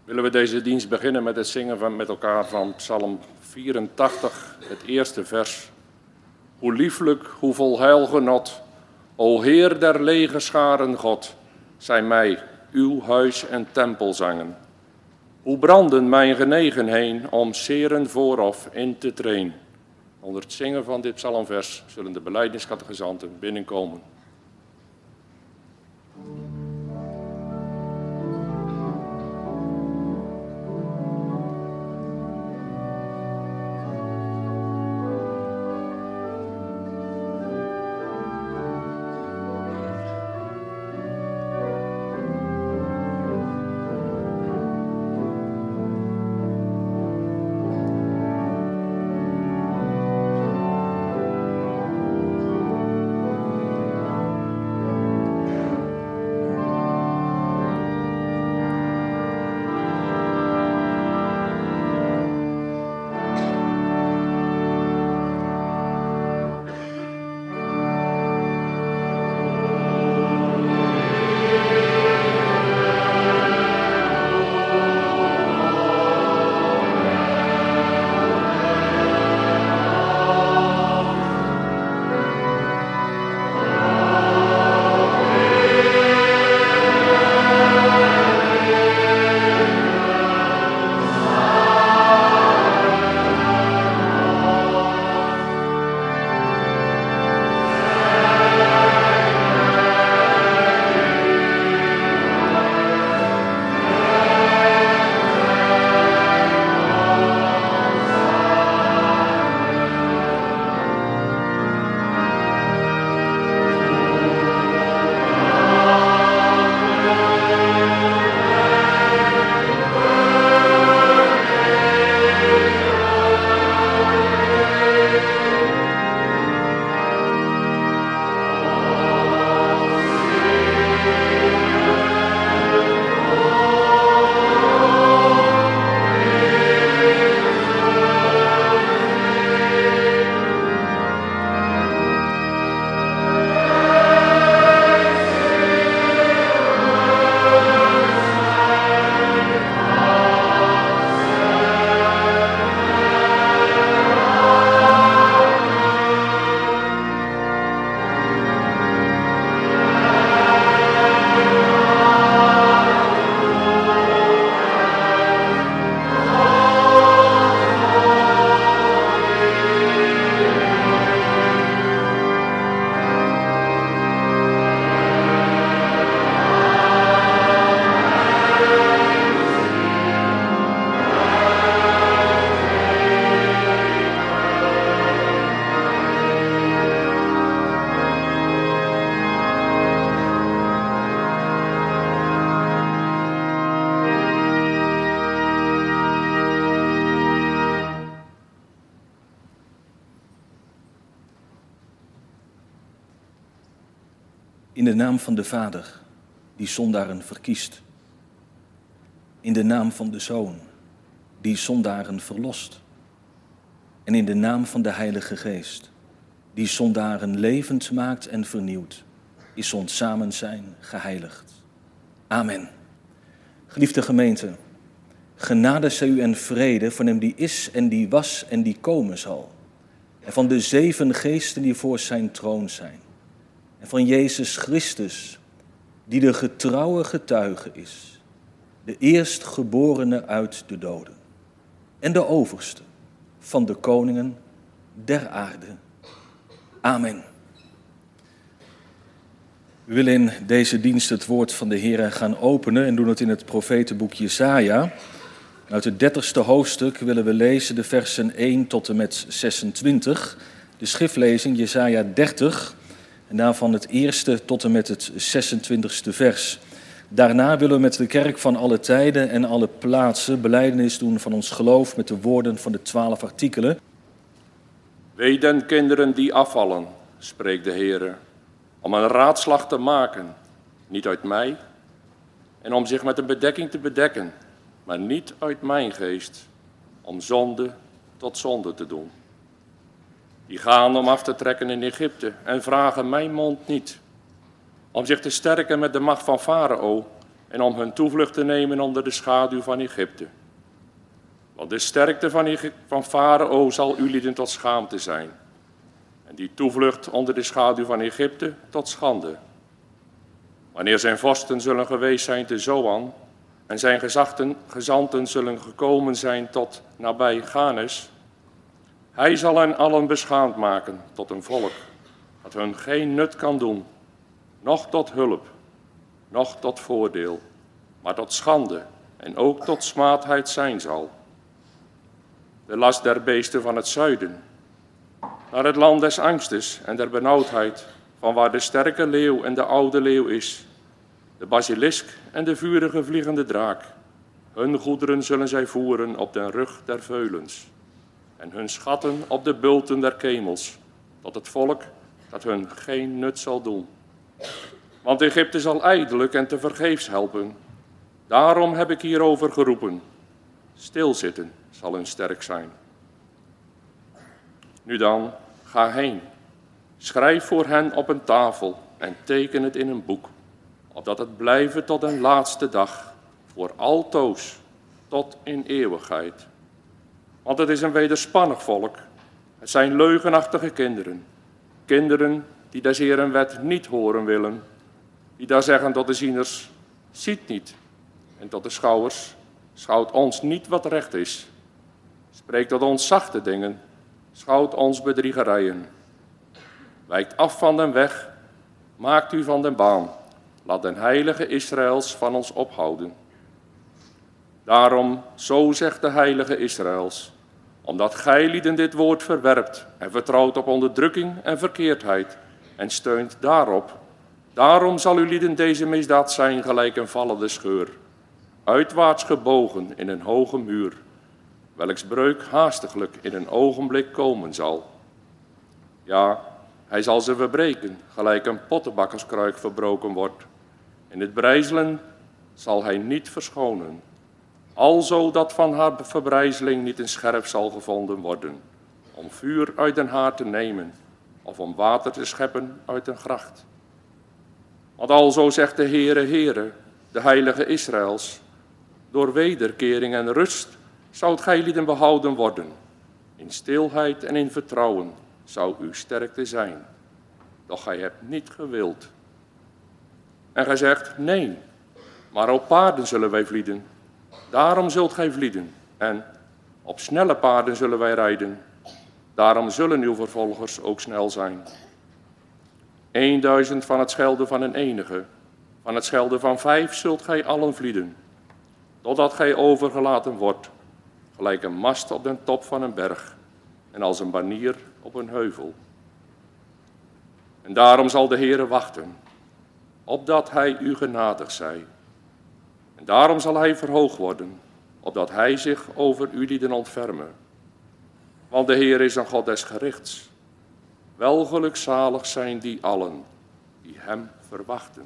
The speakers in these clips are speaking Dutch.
Willen we deze dienst beginnen met het zingen met elkaar van Psalm 84, het eerste vers. Hoe lieflijk, hoe vol heilgenot, o Heer der legerscharen God, zijn mij uw huis en tempel zangen. Hoe branden mijn genegen heen om seren vooraf in te trainen. Onder het zingen van dit psalmvers zullen de belijdeniscatechisanten binnenkomen. In de naam van de Vader, die zondaren verkiest. In de naam van de Zoon, die zondaren verlost. En in de naam van de Heilige Geest, die zondaren levend maakt en vernieuwt, is ons samenzijn geheiligd. Amen. Geliefde gemeente, genade zij u en vrede van hem die is en die was en die komen zal. En van de 7 geesten die voor zijn troon zijn. En van Jezus Christus, die de getrouwe getuige is, de eerstgeborene uit de doden en de overste van de koningen der aarde. Amen. We willen in deze dienst het woord van de Heer gaan openen en doen het in het profetenboek Jesaja. Uit het 30ste hoofdstuk willen we lezen de versen 1 tot en met 26. De schriftlezing Jesaja 30 en daarvan het eerste tot en met het 26ste vers. Daarna willen we met de kerk van alle tijden en alle plaatsen belijdenis doen van ons geloof met de woorden van de 12 artikelen. Wee den kinderen die afvallen, spreekt de Heer, om een raadslag te maken, niet uit mij, en om zich met een bedekking te bedekken, maar niet uit mijn geest, om zonde tot zonde te doen. Die gaan om af te trekken in Egypte en vragen mijn mond niet, om zich te sterken met de macht van Farao en om hun toevlucht te nemen onder de schaduw van Egypte. Want de sterkte van Farao zal ulieden tot schaamte zijn. En die toevlucht onder de schaduw van Egypte tot schande. Wanneer zijn vorsten zullen geweest zijn te Zoan en zijn gezanten zullen gekomen zijn tot nabij Ganes, hij zal hen allen beschaamd maken tot een volk dat hun geen nut kan doen, noch tot hulp, noch tot voordeel, maar tot schande en ook tot smaadheid zijn zal. De last der beesten van het zuiden, naar het land des angstes en der benauwdheid, van waar de sterke leeuw en de oude leeuw is, de basilisk en de vurige vliegende draak. Hun goederen zullen zij voeren op den rug der veulens, en hun schatten op de bulten der kemels, tot het volk dat hun geen nut zal doen. Want Egypte zal ijdelijk en tevergeefs helpen. Daarom heb ik hierover geroepen. Stilzitten zal hun sterk zijn. Nu dan, ga heen. Schrijf voor hen op een tafel en teken het in een boek, opdat het blijven tot een laatste dag, voor altoos, tot in eeuwigheid. Want het is een wederspannig volk. Het zijn leugenachtige kinderen. Kinderen die des Heeren wet niet horen willen. Die daar zeggen tot de zieners, ziet niet. En tot de schouwers, schouwt ons niet wat recht is. Spreekt tot ons zachte dingen, schouwt ons bedriegerijen. Wijkt af van den weg, maakt u van den baan. Laat den heilige Israëls van ons ophouden. Daarom, zo zegt de heilige Israëls, omdat gij lieden dit woord verwerpt en vertrouwt op onderdrukking en verkeerdheid en steunt daarop, daarom zal uw lieden deze misdaad zijn gelijk een vallende scheur, uitwaarts gebogen in een hoge muur, welks breuk haastiglijk in een ogenblik komen zal. Ja, hij zal ze verbreken, gelijk een pottenbakkerskruik verbroken wordt. In het brijzelen zal hij niet verschonen, alzo dat van haar verbrijzeling niet een scherp zal gevonden worden, om vuur uit den haard te nemen, of om water te scheppen uit een gracht. Want alzo zegt de Heere, de heilige Israëls, door wederkering en rust zoudt gij lieden behouden worden. In stilheid en in vertrouwen zou uw sterkte zijn. Doch gij hebt niet gewild. En gij zegt, nee, maar op paarden zullen wij vlieden. Daarom zult gij vlieden. En op snelle paarden zullen wij rijden. Daarom zullen uw vervolgers ook snel zijn. 1000 van het schelden van een enige, van het schelden van 5 zult gij allen vlieden. Totdat gij overgelaten wordt, gelijk een mast op den top van een berg en als een banier op een heuvel. En daarom zal de Heere wachten, opdat hij u genadig zij. En daarom zal hij verhoogd worden, opdat hij zich over u lieden ontfermen. Want de Heer is een God des gerichts. Welgelukzalig zijn die allen die hem verwachten.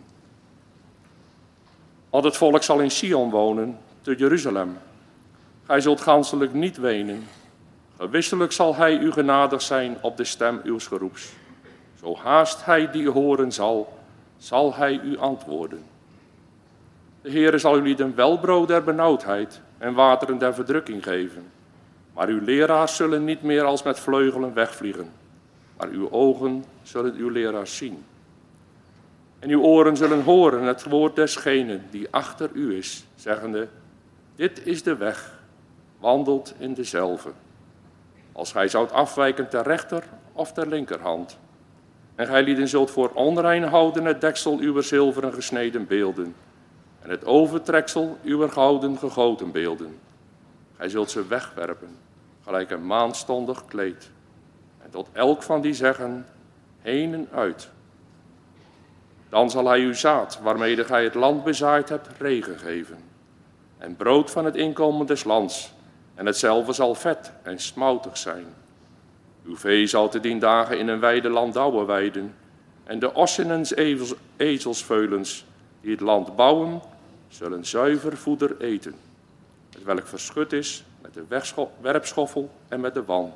Want het volk zal in Sion wonen, te Jeruzalem. Gij zult ganselijk niet wenen. Gewisselijk zal hij u genadig zijn op de stem uws geroeps. Zo haast hij die horen zal hij u antwoorden. De Heere zal u lieden welbrood der benauwdheid en wateren der verdrukking geven. Maar uw leraars zullen niet meer als met vleugelen wegvliegen. Maar uw ogen zullen uw leraars zien. En uw oren zullen horen het woord desgenen die achter u is, zeggende, dit is de weg, wandelt in dezelve. Als gij zoudt afwijken ter rechter of ter linkerhand. En gij lieden zult voor onrein houden het deksel uwer zilveren gesneden beelden. En het overtreksel uwer gouden gegoten beelden. Gij zult ze wegwerpen, gelijk een maandstondig kleed. En tot elk van die zeggen, heen en uit. Dan zal hij uw zaad, waarmede gij het land bezaaid hebt, regen geven. En brood van het inkomen des lands. En hetzelfde zal vet en smoutig zijn. Uw vee zal te dien dagen in een weide landouwen weiden. En de ossen en ezelsveulens die het land bouwen, zullen zuiver voeder eten. Het welk verschut is met de werpschoffel en met de wan.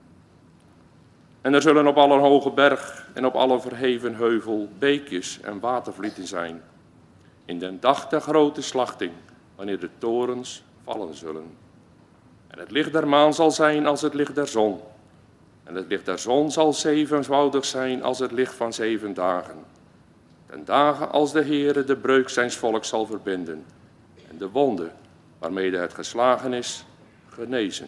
En er zullen op alle hoge berg en op alle verheven heuvel beekjes en watervlieten zijn. in den dag der grote slachting, wanneer de torens vallen zullen. En het licht der maan zal zijn als het licht der zon. En het licht der zon zal zevenvoudig zijn als het licht van 7 dagen. Ten dagen als de Heere de breuk zijns volks zal verbinden. En de wonde waarmede het geslagen is, genezen.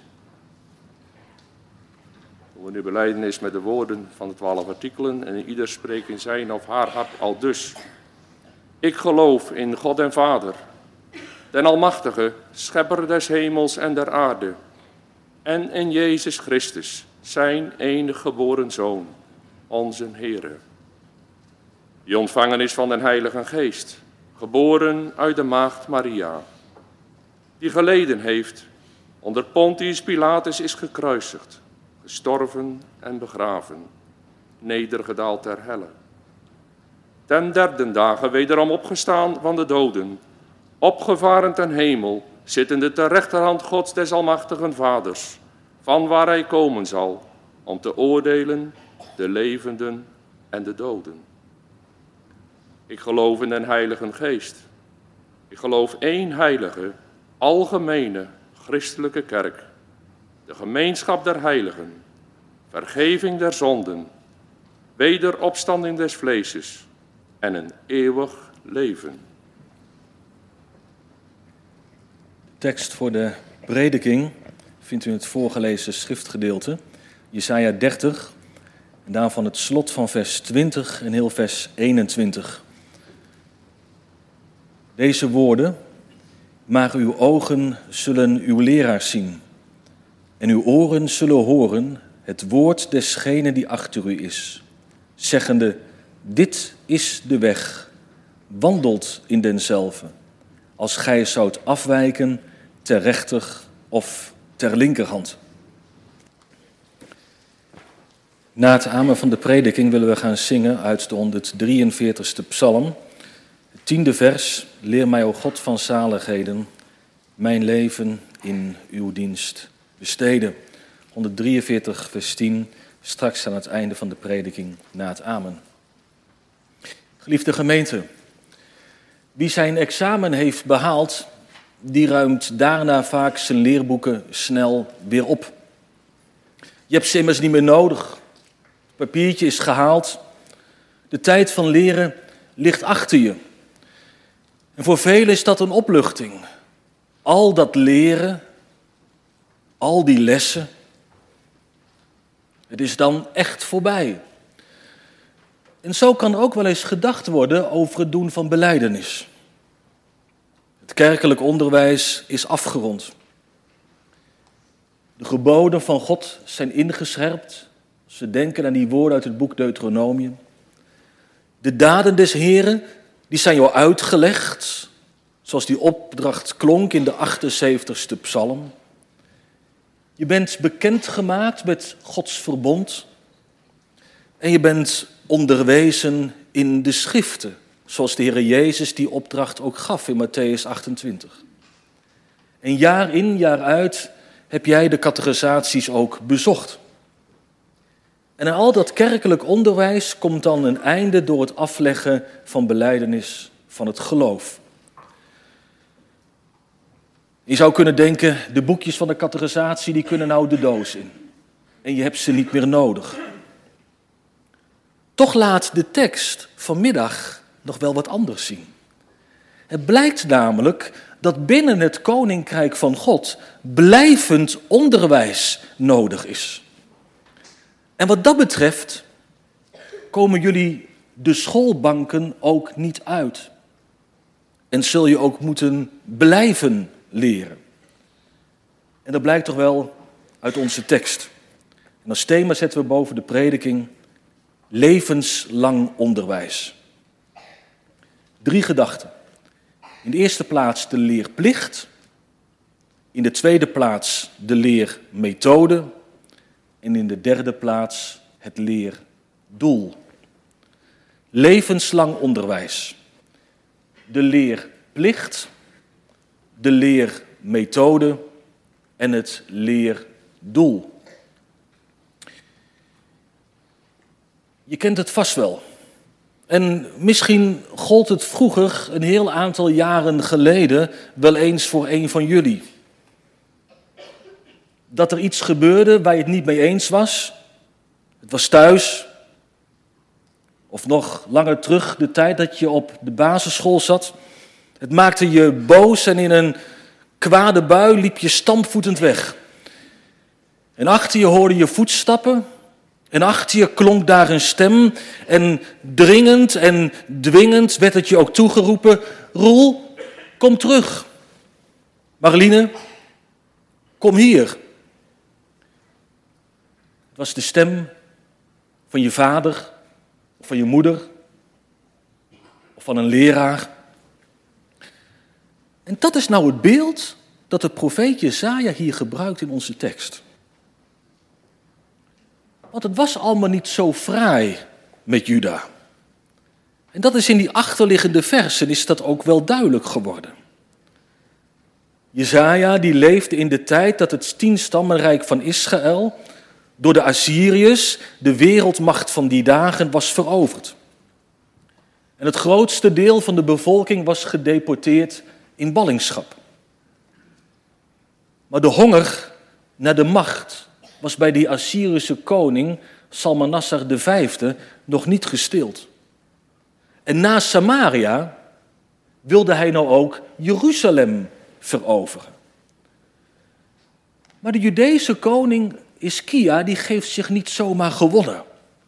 Doen we nu belijdenis met de woorden van de 12 artikelen. En ieder spreekt in zijn of haar hart aldus. Ik geloof in God en Vader, den Almachtige, Schepper des hemels en der aarde. En in Jezus Christus, zijn enige geboren Zoon, onze Heere. Die ontvangen is van den Heilige Geest, geboren uit de maagd Maria. Die geleden heeft, onder Pontius Pilatus is gekruisigd, gestorven en begraven, nedergedaald ter helle. Ten 3e dagen wederom opgestaan van de doden, opgevaren ten hemel, zittende ter rechterhand Gods des Almachtigen Vaders, van waar hij komen zal, om te oordelen de levenden en de doden. Ik geloof in den Heilige Geest. Ik geloof één heilige, algemene, christelijke kerk, de gemeenschap der heiligen, vergeving der zonden, wederopstanding des vleeses en een eeuwig leven. De tekst voor de prediking vindt u in het voorgelezen schriftgedeelte, Jesaja 30, en daarvan het slot van vers 20 en heel vers 21. Deze woorden: maar uw ogen zullen uw leraars zien en uw oren zullen horen het woord desgene die achter u is, zeggende, dit is de weg, wandelt in denzelve, als gij zoudt afwijken ter rechter of ter linkerhand. Na het amen van de prediking willen we gaan zingen uit de 143ste psalm. Het 10e vers, leer mij, o God van zaligheden, mijn leven in uw dienst besteden. 143 vers 10, straks aan het einde van de prediking na het amen. Geliefde gemeente, wie zijn examen heeft behaald, die ruimt daarna vaak zijn leerboeken snel weer op. Je hebt ze immers niet meer nodig. Het papiertje is gehaald. De tijd van leren ligt achter je. En voor velen is dat een opluchting. Al dat leren, al die lessen, het is dan echt voorbij. En zo kan ook wel eens gedacht worden over het doen van belijdenis. Het kerkelijk onderwijs is afgerond. De geboden van God zijn ingescherpt. Ze denken aan die woorden uit het boek Deuteronomium. De daden des Heren, die zijn jou uitgelegd, zoals die opdracht klonk in de 78ste psalm. Je bent bekendgemaakt met Gods verbond en je bent onderwezen in de schriften, zoals de Heer Jezus die opdracht ook gaf in Matthäus 28. En jaar in, jaar uit heb jij de catechisaties ook bezocht. En aan al dat kerkelijk onderwijs komt dan een einde door het afleggen van belijdenis van het geloof. Je zou kunnen denken, de boekjes van de catechisatie die kunnen nou de doos in. En je hebt ze niet meer nodig. Toch laat de tekst vanmiddag nog wel wat anders zien. Het blijkt namelijk dat binnen het koninkrijk van God blijvend onderwijs nodig is. En wat dat betreft komen jullie de schoolbanken ook niet uit. En zul je ook moeten blijven leren. En dat blijkt toch wel uit onze tekst. En als thema zetten we boven de prediking levenslang onderwijs. 3 gedachten. In de eerste plaats de leerplicht. In de tweede plaats de leermethode. En in de 3e plaats het leerdoel. Levenslang onderwijs. De leerplicht, de leermethode en het leerdoel. Je kent het vast wel. En misschien gold het vroeger, een heel aantal jaren geleden, wel eens voor een van jullie. Dat er iets gebeurde waar je het niet mee eens was. Het was thuis. Of nog langer terug, de tijd dat je op de basisschool zat. Het maakte je boos en in een kwade bui liep je stampvoetend weg. En achter je hoorde je voetstappen. En achter je klonk daar een stem. En dringend en dwingend werd het je ook toegeroepen. Roel, kom terug. Marline, kom hier. Het was de stem van je vader, of van je moeder, of van een leraar. En dat is nou het beeld dat de profeet Jesaja hier gebruikt in onze tekst. Want het was allemaal niet zo fraai met Juda. En dat is in die achterliggende versen is dat ook wel duidelijk geworden. Jesaja die leefde in de tijd dat het 10-stammenrijk van Israël door de Assyriërs, de wereldmacht van die dagen, was veroverd. En het grootste deel van de bevolking was gedeporteerd in ballingschap. Maar de honger naar de macht was bij die Assyrische koning Salmanassar V nog niet gestild. En na Samaria wilde hij nou ook Jeruzalem veroveren. Maar de Judese koning Hiskia die geeft zich niet zomaar gewonnen.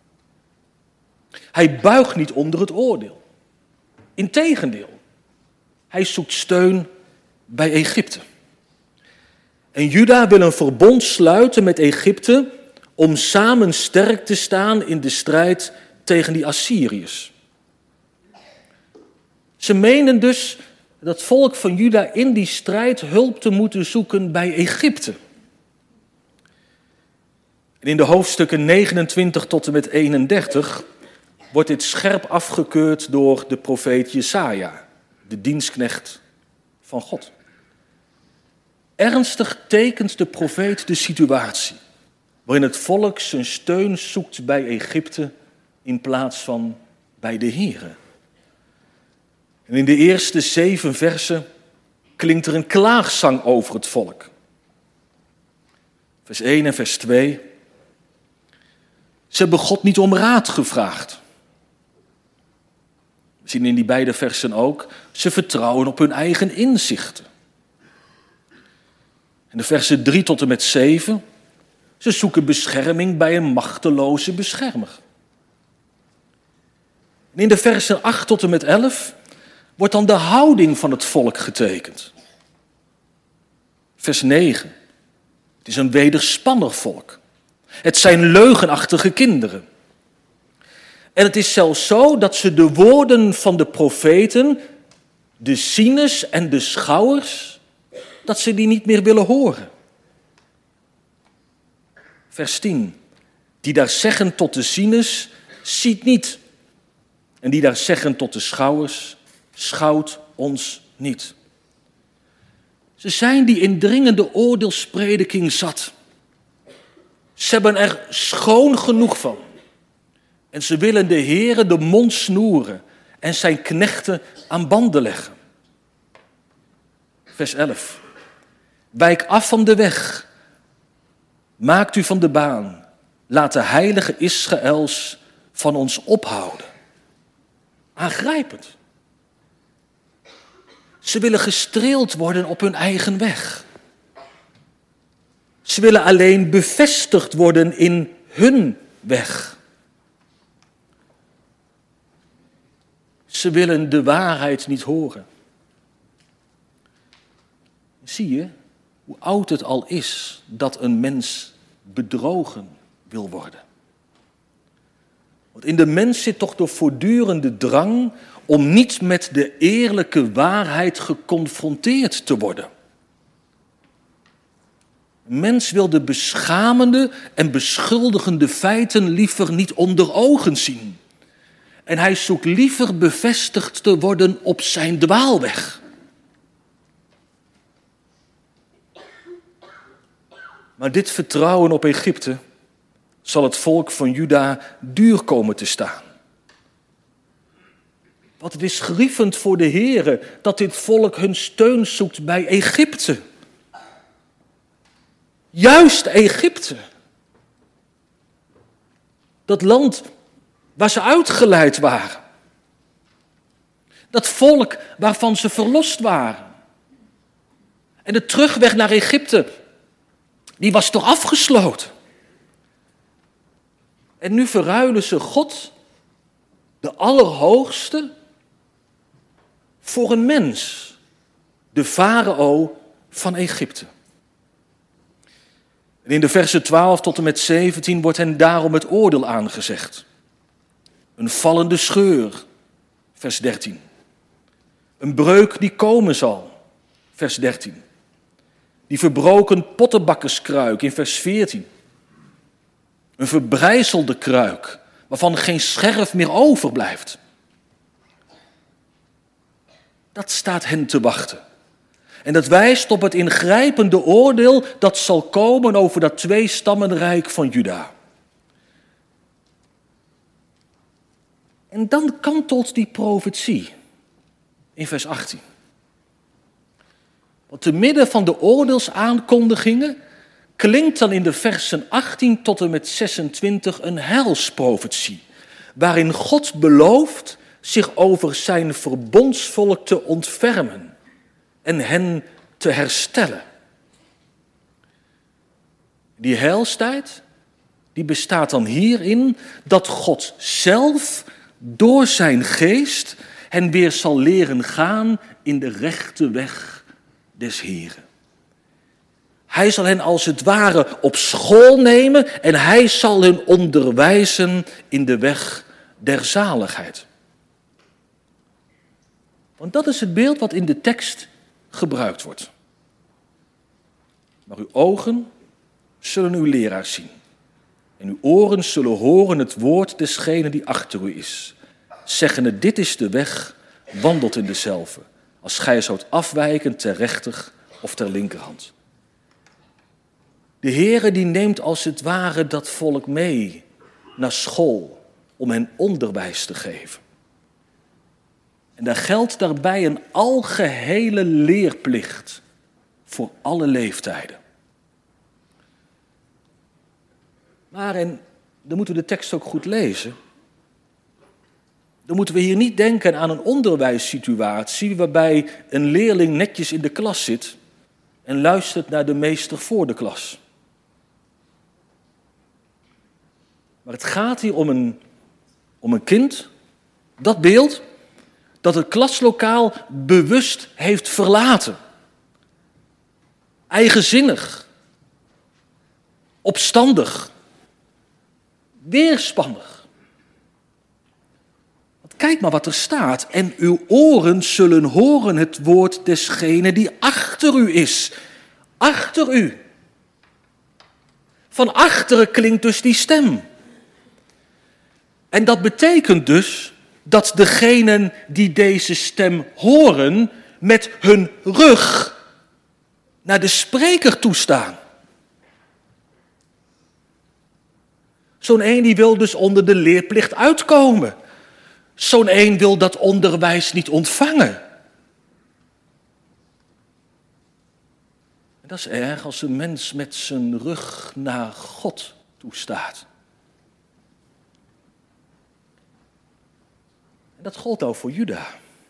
Hij buigt niet onder het oordeel. Integendeel, hij zoekt steun bij Egypte. En Juda wil een verbond sluiten met Egypte om samen sterk te staan in de strijd tegen die Assyriërs. Ze menen dus dat volk van Juda in die strijd hulp te moeten zoeken bij Egypte. En in de hoofdstukken 29 tot en met 31 wordt dit scherp afgekeurd door de profeet Jesaja, de dienstknecht van God. Ernstig tekent de profeet de situatie waarin het volk zijn steun zoekt bij Egypte in plaats van bij de Here. En in de eerste 7 versen klinkt er een klaagzang over het volk. Vers 1 en vers 2. Ze hebben God niet om raad gevraagd. We zien in die beide versen ook, ze vertrouwen op hun eigen inzichten. En de versen 3 tot en met 7, ze zoeken bescherming bij een machteloze beschermer. En in de versen 8 tot en met 11 wordt dan de houding van het volk getekend. Vers 9, het is een wederspannig volk. Het zijn leugenachtige kinderen. En het is zelfs zo dat ze de woorden van de profeten, de zieners en de schouwers, dat ze die niet meer willen horen. Vers 10. Die daar zeggen tot de zieners, ziet niet. En die daar zeggen tot de schouwers, schouwt ons niet. Ze zijn die indringende oordeelsprediking zat. Ze hebben er schoon genoeg van. En ze willen de Heere de mond snoeren en zijn knechten aan banden leggen. Vers 11. Wijk af van de weg. Maakt u van de baan. Laat de heilige Israëls van ons ophouden. Aangrijpend. Ze willen gestreeld worden op hun eigen weg. Ze willen alleen bevestigd worden in hun weg. Ze willen de waarheid niet horen. Zie je hoe oud het al is dat een mens bedrogen wil worden? Want in de mens zit toch de voortdurende drang om niet met de eerlijke waarheid geconfronteerd te worden. Een mens wil de beschamende en beschuldigende feiten liever niet onder ogen zien. En hij zoekt liever bevestigd te worden op zijn dwaalweg. Maar dit vertrouwen op Egypte zal het volk van Juda duur komen te staan. Want het is grievend voor de Heere dat dit volk hun steun zoekt bij Egypte. Juist Egypte. Dat land waar ze uitgeleid waren. Dat volk waarvan ze verlost waren. En de terugweg naar Egypte, die was toch afgesloten. En nu verruilen ze God, de Allerhoogste, voor een mens, de farao van Egypte. En in de versen 12 tot en met 17 wordt hen daarom het oordeel aangezegd. Een vallende scheur, vers 13. Een breuk die komen zal, vers 13. Die verbroken pottenbakkerskruik in vers 14. Een verbrijzelde kruik, waarvan geen scherf meer overblijft. Dat staat hen te wachten. En dat wijst op het ingrijpende oordeel dat zal komen over dat tweestammenrijk van Juda. En dan kantelt die profetie in vers 18. Want te midden van de oordeelsaankondigingen klinkt dan in de versen 18 tot en met 26 een heilsprofetie, waarin God belooft zich over zijn verbondsvolk te ontfermen en hen te herstellen. Die heilstijd, die bestaat dan hierin dat God zelf door zijn geest hen weer zal leren gaan in de rechte weg des Heren. Hij zal hen als het ware op school nemen en hij zal hen onderwijzen in de weg der zaligheid. Want dat is het beeld wat in de tekst gebruikt wordt. Maar uw ogen zullen uw leraar zien. En uw oren zullen horen het woord desgene die achter u is. Zeggende, dit is de weg, wandelt in dezelfde. Als gij zoudt afwijken ter rechter of ter linkerhand. De Heere die neemt als het ware dat volk mee naar school om hen onderwijs te geven. En daar geldt daarbij een algehele leerplicht voor alle leeftijden. Maar, en dan moeten we de tekst ook goed lezen, dan moeten we hier niet denken aan een onderwijssituatie waarbij een leerling netjes in de klas zit en luistert naar de meester voor de klas. Maar het gaat hier om een kind, dat beeld, dat het klaslokaal bewust heeft verlaten. Eigenzinnig, opstandig, weerspannig. Want kijk maar wat er staat. En uw oren zullen horen het woord desgene die achter u is. Achter u. Van achteren klinkt dus die stem. En dat betekent dus dat degenen die deze stem horen met hun rug naar de spreker toestaan. Zo'n een die wil dus onder de leerplicht uitkomen. Zo'n een wil dat onderwijs niet ontvangen. En dat is erg als een mens met zijn rug naar God toestaat. En dat gold ook voor Juda.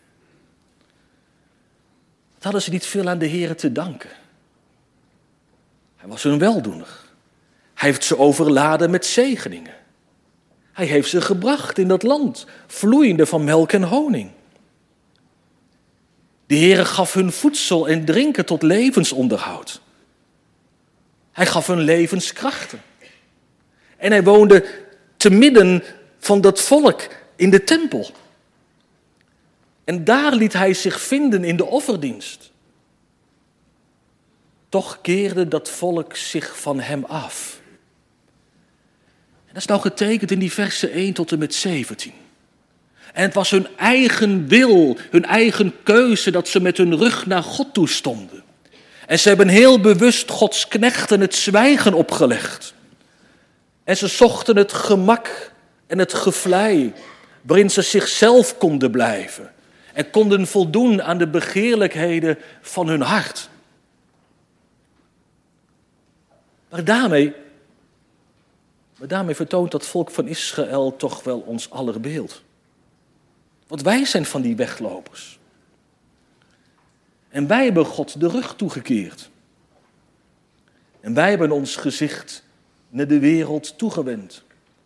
Dat hadden ze niet veel aan de Heere te danken. Hij was hun weldoener. Hij heeft ze overladen met zegeningen. Hij heeft ze gebracht in dat land, vloeiende van melk en honing. De Heere gaf hun voedsel en drinken tot levensonderhoud. Hij gaf hun levenskrachten. En hij woonde te midden van dat volk in de tempel. En daar liet hij zich vinden in de offerdienst. Toch keerde dat volk zich van hem af. En dat is nou getekend in die versen 1 tot en met 17. En het was hun eigen wil, hun eigen keuze dat ze met hun rug naar God toe stonden. En ze hebben heel bewust Gods knechten het zwijgen opgelegd. En ze zochten het gemak en het gevlei waarin ze zichzelf konden blijven en konden voldoen aan de begeerlijkheden van hun hart. Maar daarmee vertoont dat volk van Israël toch wel ons aller beeld. Want wij zijn van die weglopers. En wij hebben God de rug toegekeerd. En wij hebben ons gezicht naar de wereld toegewend.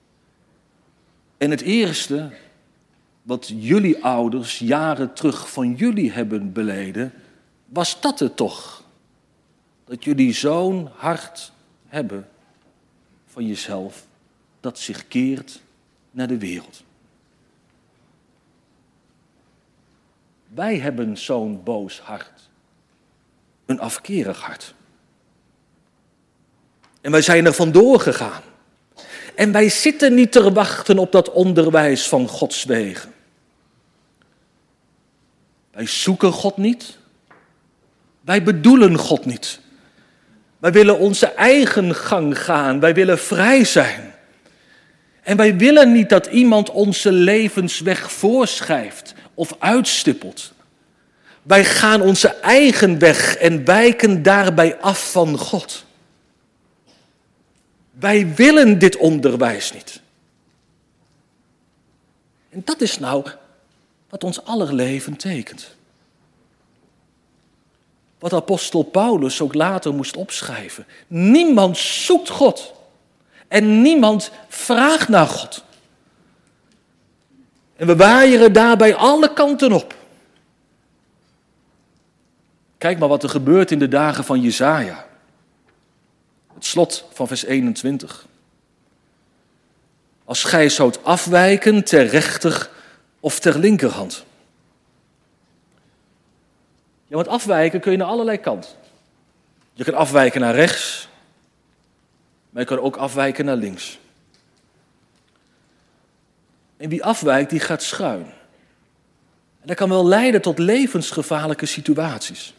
En het eerste wat jullie ouders jaren terug van jullie hebben beleden, was dat het toch? Dat jullie zo'n hart hebben van jezelf dat zich keert naar de wereld. Wij hebben zo'n boos hart. Een afkerig hart. En wij zijn er vandoor gegaan. En wij zitten niet te wachten op dat onderwijs van Gods wegen. Wij zoeken God niet. Wij bedoelen God niet. Wij willen onze eigen gang gaan. Wij willen vrij zijn. En wij willen niet dat iemand onze levensweg voorschrijft of uitstippelt. Wij gaan onze eigen weg en wijken daarbij af van God. Wij willen dit onderwijs niet. En dat is nou wat ons aller leven tekent. Wat apostel Paulus ook later moest opschrijven. Niemand zoekt God. En niemand vraagt naar God. En we waaieren daarbij alle kanten op. Kijk maar wat er gebeurt in de dagen van Jesaja. Het slot van vers 21. Als gij zoudt afwijken ter rechter of ter linkerhand. Ja, want afwijken kun je naar allerlei kanten. Je kan afwijken naar rechts, maar je kan ook afwijken naar links. En wie afwijkt, die gaat schuin. En dat kan wel leiden tot levensgevaarlijke situaties.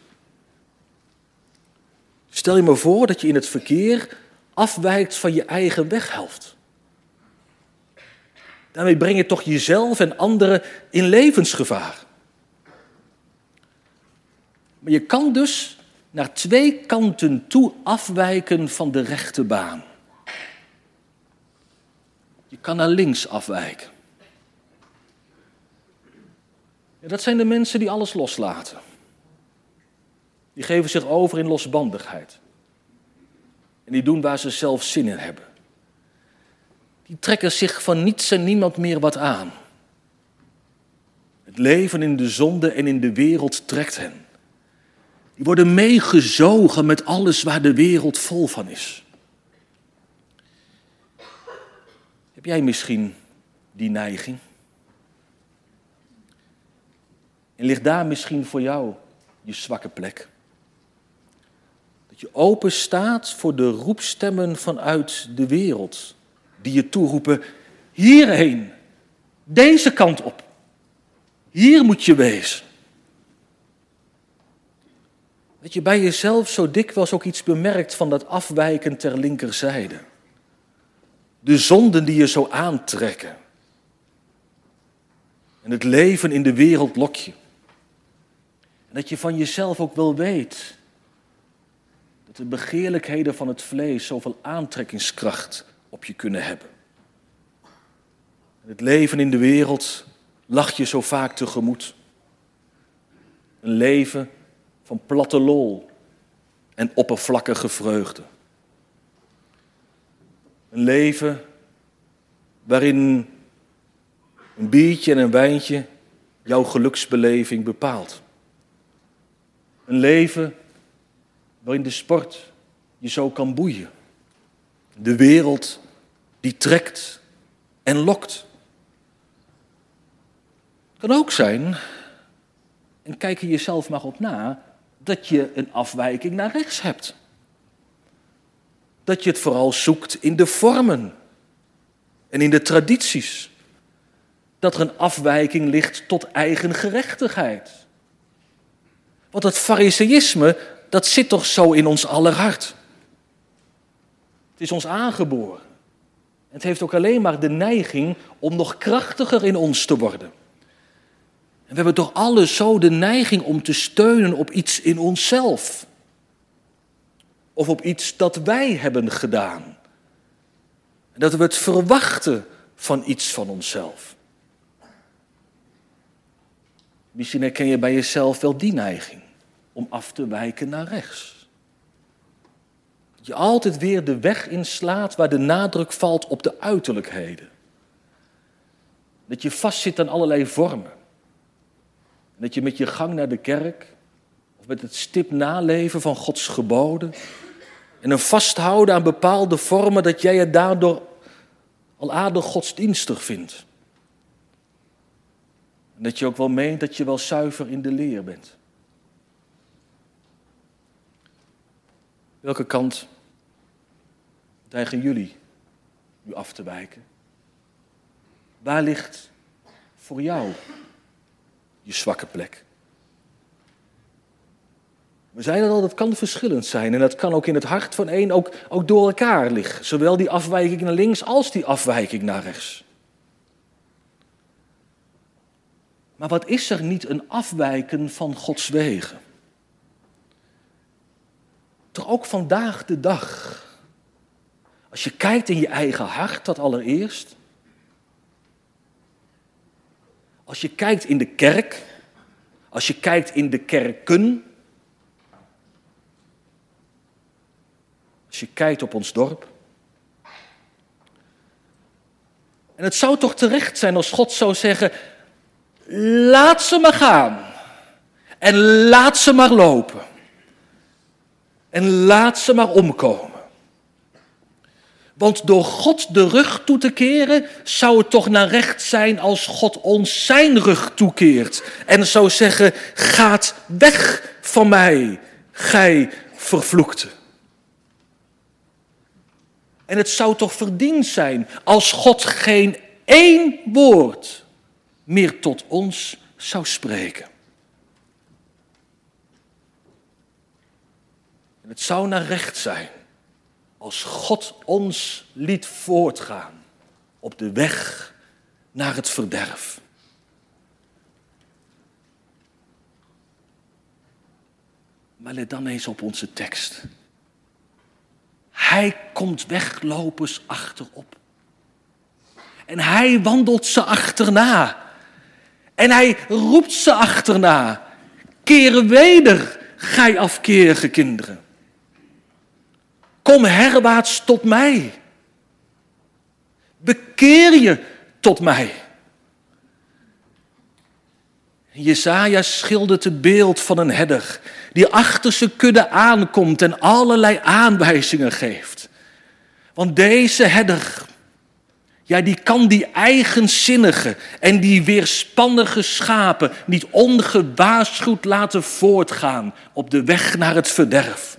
Stel je maar voor dat je in het verkeer afwijkt van je eigen weghelft. Daarmee breng je toch jezelf en anderen in levensgevaar. Maar je kan dus naar twee kanten toe afwijken van de rechte baan. Je kan naar links afwijken. Ja, dat zijn de mensen die alles loslaten. Die geven zich over in losbandigheid. En die doen waar ze zelf zin in hebben. Die trekken zich van niets en niemand meer wat aan. Het leven in de zonde en in de wereld trekt hen. Die worden meegezogen met alles waar de wereld vol van is. Heb jij misschien die neiging? En ligt daar misschien voor jou je zwakke plek? Dat je open staat voor de roepstemmen vanuit de wereld. Die je toeroepen, hierheen, deze kant op. Hier moet je wezen. Dat je bij jezelf zo dikwijls ook iets bemerkt van dat afwijken ter linkerzijde. De zonden die je zo aantrekken. En het leven in de wereld lok je. En dat je van jezelf ook wel weet dat de begeerlijkheden van het vlees zoveel aantrekkingskracht op je kunnen hebben. En het leven in de wereld lacht je zo vaak tegemoet. Een leven van platte lol en oppervlakkige vreugde. Een leven waarin een biertje en een wijntje jouw geluksbeleving bepaalt. Een leven waarin de sport je zo kan boeien. De wereld die trekt en lokt. Het kan ook zijn, en kijk er jezelf maar op na, dat je een afwijking naar rechts hebt. Dat je het vooral zoekt in de vormen en in de tradities. Dat er een afwijking ligt tot eigen gerechtigheid. Want het fariseïsme, dat zit toch zo in ons aller hart. Het is ons aangeboren. Het heeft ook alleen maar de neiging om nog krachtiger in ons te worden. En we hebben toch alle zo de neiging om te steunen op iets in onszelf. Of op iets dat wij hebben gedaan. En dat we het verwachten van iets van onszelf. Misschien herken je bij jezelf wel die neiging om af te wijken naar rechts. Dat je altijd weer de weg inslaat waar de nadruk valt op de uiterlijkheden. Dat je vastzit aan allerlei vormen. En dat je met je gang naar de kerk, of met het stipt naleven van Gods geboden, en een vasthouden aan bepaalde vormen, dat jij het daardoor al aardig godsdienstig vindt. En dat je ook wel meent dat je wel zuiver in de leer bent. Welke kant dreigen jullie nu af te wijken? Waar ligt voor jou je zwakke plek? We zeiden al, dat kan verschillend zijn en dat kan ook in het hart van één ook door elkaar liggen. Zowel die afwijking naar links als die afwijking naar rechts. Maar wat is er niet een afwijken van Gods wegen? Toch ook vandaag de dag. Als je kijkt in je eigen hart, dat allereerst. Als je kijkt in de kerk. Als je kijkt in de kerken. Als je kijkt op ons dorp. En het zou toch terecht zijn als God zou zeggen: laat ze maar gaan. En laat ze maar lopen. En laat ze maar omkomen. Want door God de rug toe te keren, zou het toch naar recht zijn als God ons zijn rug toekeert. En zou zeggen: gaat weg van mij, gij vervloekte. En het zou toch verdiend zijn als God geen één woord meer tot ons zou spreken. En het zou naar recht zijn als God ons liet voortgaan op de weg naar het verderf. Maar let dan eens op onze tekst. Hij komt weglopers achterop. En hij wandelt ze achterna. En hij roept ze achterna. Keer weder, gij afkeerige kinderen. Kom herwaarts tot mij. Bekeer je tot mij. Jesaja schildert het beeld van een herder die achter zijn kudde aankomt en allerlei aanwijzingen geeft. Want deze herder, ja, die kan die eigenzinnige en die weerspannige schapen niet ongewaarschuwd laten voortgaan op de weg naar het verderf.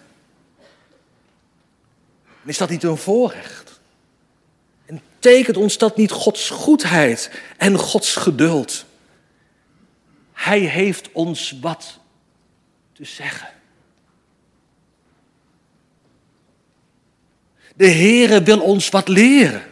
En is dat niet een voorrecht? En tekent ons dat niet Gods goedheid en Gods geduld? Hij heeft ons wat te zeggen. De Heere wil ons wat leren.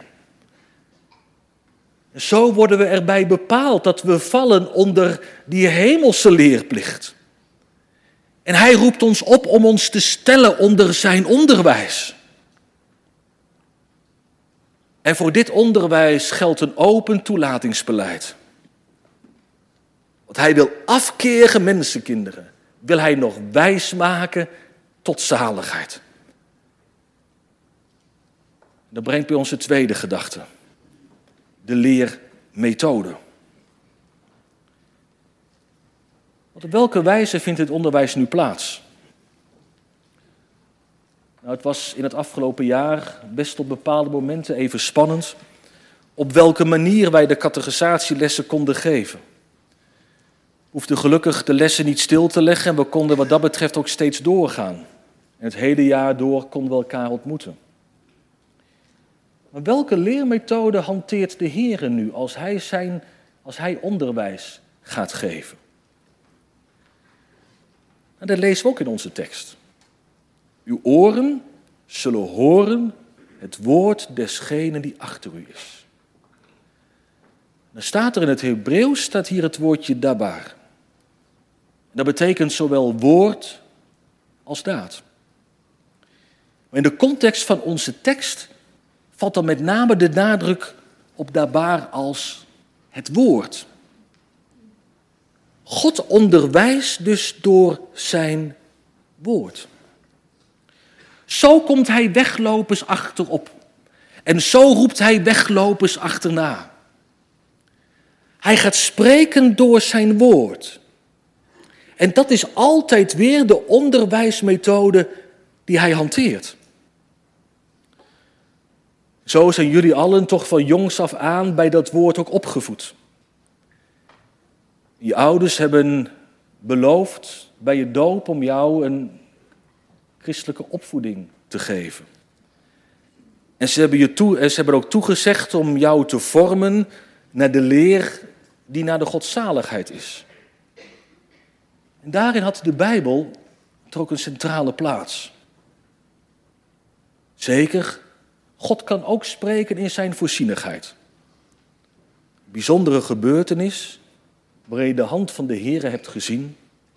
En zo worden we erbij bepaald dat we vallen onder die hemelse leerplicht. En hij roept ons op om ons te stellen onder zijn onderwijs. En voor dit onderwijs geldt een open toelatingsbeleid. Want hij wil afkerige mensenkinderen, wil hij nog wijsmaken tot zaligheid. Dat brengt bij ons de tweede gedachte. De leermethode. Want op welke wijze vindt dit onderwijs nu plaats? Nou, het was in het afgelopen jaar best op bepaalde momenten even spannend op welke manier wij de catechisatielessen konden geven. We hoefden gelukkig de lessen niet stil te leggen en we konden wat dat betreft ook steeds doorgaan. En het hele jaar door konden we elkaar ontmoeten. Maar welke leermethode hanteert de Heere nu als hij onderwijs gaat geven? En dat lezen we ook in onze tekst. Uw oren zullen horen het woord desgene die achter u is. Dan staat er in het Hebreeuws, staat hier het woordje dabar. Dat betekent zowel woord als daad. Maar in de context van onze tekst valt dan met name de nadruk op dabar als het woord. God onderwijst dus door zijn woord. Zo komt hij weglopers achterop. En zo roept hij weglopers achterna. Hij gaat spreken door zijn woord. En dat is altijd weer de onderwijsmethode die hij hanteert. Zo zijn jullie allen toch van jongs af aan bij dat woord ook opgevoed. Je ouders hebben beloofd bij je doop om jou een christelijke opvoeding te geven. En ze hebben ook toegezegd om jou te vormen naar de leer die naar de godzaligheid is. En daarin had de Bijbel er ook een centrale plaats. Zeker, God kan ook spreken in zijn voorzienigheid. Een bijzondere gebeurtenis waarin je de hand van de Heere hebt gezien.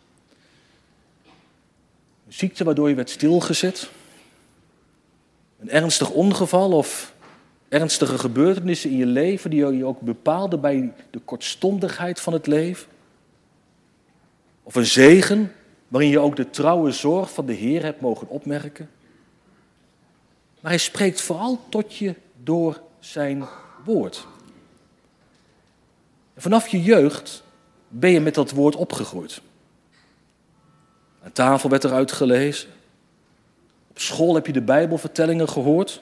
Een ziekte waardoor je werd stilgezet. Een ernstig ongeval of ernstige gebeurtenissen in je leven die je ook bepaalden bij de kortstondigheid van het leven. Of een zegen waarin je ook de trouwe zorg van de Heer hebt mogen opmerken. Maar hij spreekt vooral tot je door zijn woord. En vanaf je jeugd ben je met dat woord opgegroeid. Aan tafel werd eruit gelezen. Op school heb je de Bijbelvertellingen gehoord.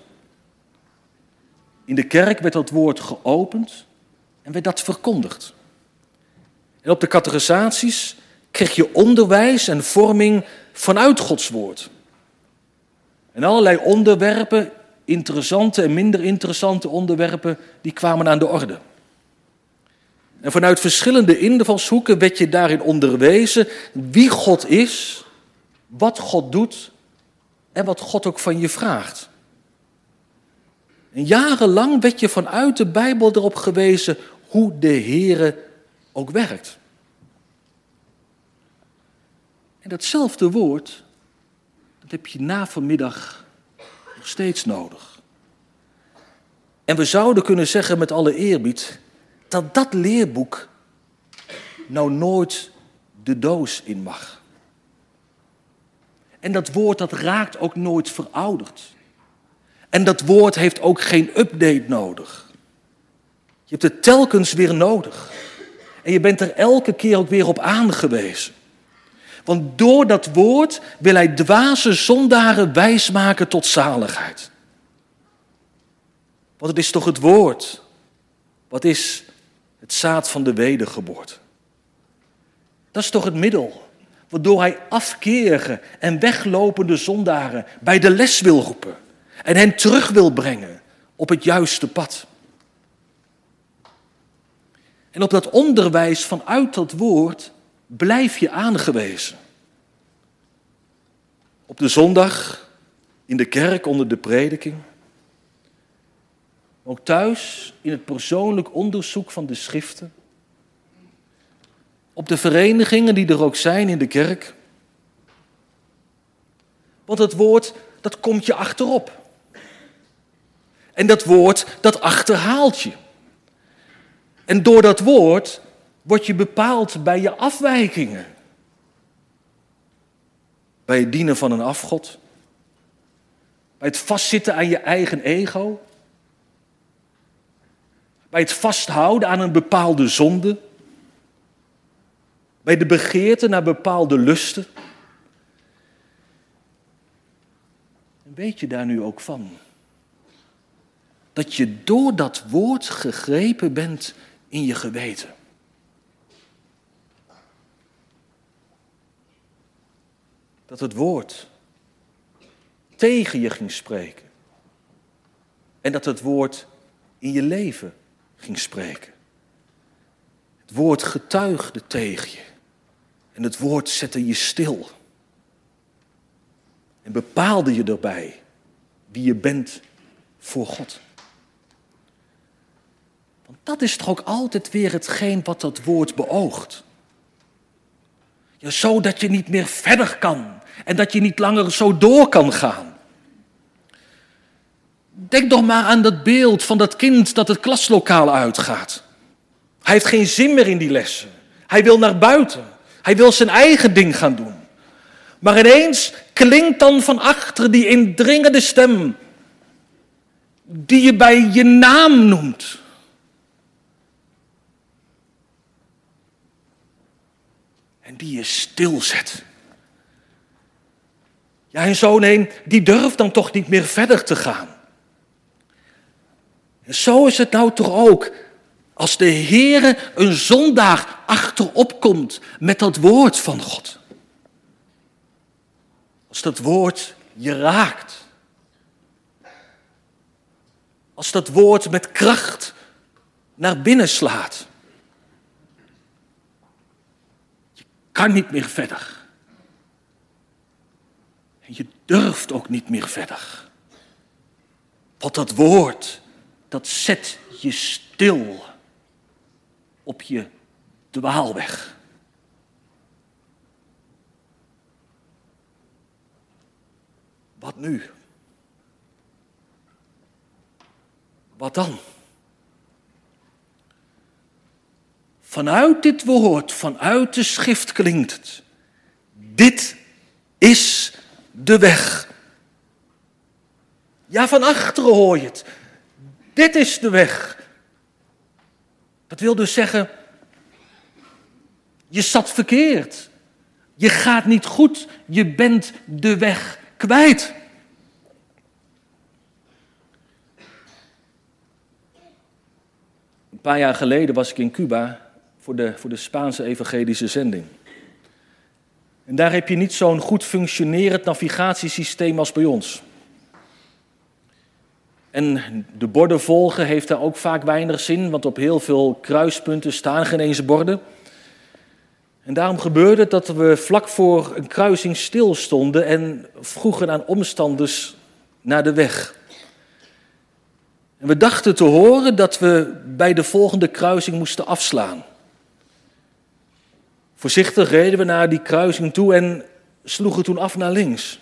In de kerk werd dat woord geopend en werd dat verkondigd. En op de catechisaties kreeg je onderwijs en vorming vanuit Gods woord. En allerlei onderwerpen, interessante en minder interessante onderwerpen, die kwamen aan de orde. En vanuit verschillende invalshoeken werd je daarin onderwezen wie God is, wat God doet en wat God ook van je vraagt. En jarenlang werd je vanuit de Bijbel erop gewezen hoe de Heere ook werkt. En datzelfde woord, dat heb je na vanmiddag nog steeds nodig. En we zouden kunnen zeggen met alle eerbied dat dat leerboek nou nooit de doos in mag. En dat woord dat raakt ook nooit verouderd. En dat woord heeft ook geen update nodig. Je hebt het telkens weer nodig. En je bent er elke keer ook weer op aangewezen. Want door dat woord wil hij dwaze zondaren wijsmaken tot zaligheid. Want het is toch het woord. Wat is het zaad van de wedergeboorte? Dat is toch het middel waardoor hij afkerige en weglopende zondaren bij de les wil roepen. En hen terug wil brengen op het juiste pad. En op dat onderwijs vanuit dat woord blijf je aangewezen. Op de zondag, in de kerk onder de prediking. Ook thuis in het persoonlijk onderzoek van de schriften. Op de verenigingen die er ook zijn in de kerk. Want het woord, dat komt je achterop. En dat woord, dat achterhaalt je. En door dat woord word je bepaald bij je afwijkingen. Bij het dienen van een afgod. Bij het vastzitten aan je eigen ego. Bij het vasthouden aan een bepaalde zonde. Bij de begeerte naar bepaalde lusten. En weet je daar nu ook van? Dat je door dat woord gegrepen bent in je geweten. Dat het woord tegen je ging spreken. En dat het woord in je leven ging spreken. Het woord getuigde tegen je. En het woord zette je stil. En bepaalde je erbij wie je bent voor God. Want dat is toch ook altijd weer hetgeen wat dat woord beoogt. Ja, zodat je niet meer verder kan en dat je niet langer zo door kan gaan. Denk nog maar aan dat beeld van dat kind dat het klaslokaal uitgaat. Hij heeft geen zin meer in die lessen. Hij wil naar buiten. Hij wil zijn eigen ding gaan doen. Maar ineens klinkt dan van achter die indringende stem die je bij je naam noemt. En die je stilzet. Ja, en zo'n een, die durft dan toch niet meer verder te gaan. En zo is het nou toch ook. Als de Heere een zondaar achterop komt met dat woord van God. Als dat woord je raakt. Als dat woord met kracht naar binnen slaat. Je kan niet meer verder. En je durft ook niet meer verder. Want dat woord, dat zet je stil op je dwaalweg. Wat nu? Wat dan? Vanuit dit woord, vanuit de schrift klinkt het. Dit is de weg. Ja, van achteren hoor je het. Dit is de weg. Dat wil dus zeggen, je zat verkeerd. Je gaat niet goed. Je bent de weg kwijt. Een paar jaar geleden was ik in Cuba voor de Spaanse evangelische zending. En daar heb je niet zo'n goed functionerend navigatiesysteem als bij ons. En de borden volgen heeft daar ook vaak weinig zin, want op heel veel kruispunten staan geen eens borden. En daarom gebeurde het dat we vlak voor een kruising stilstonden en vroegen aan omstanders naar de weg. En we dachten te horen dat we bij de volgende kruising moesten afslaan. Voorzichtig reden we naar die kruising toe en sloegen toen af naar links.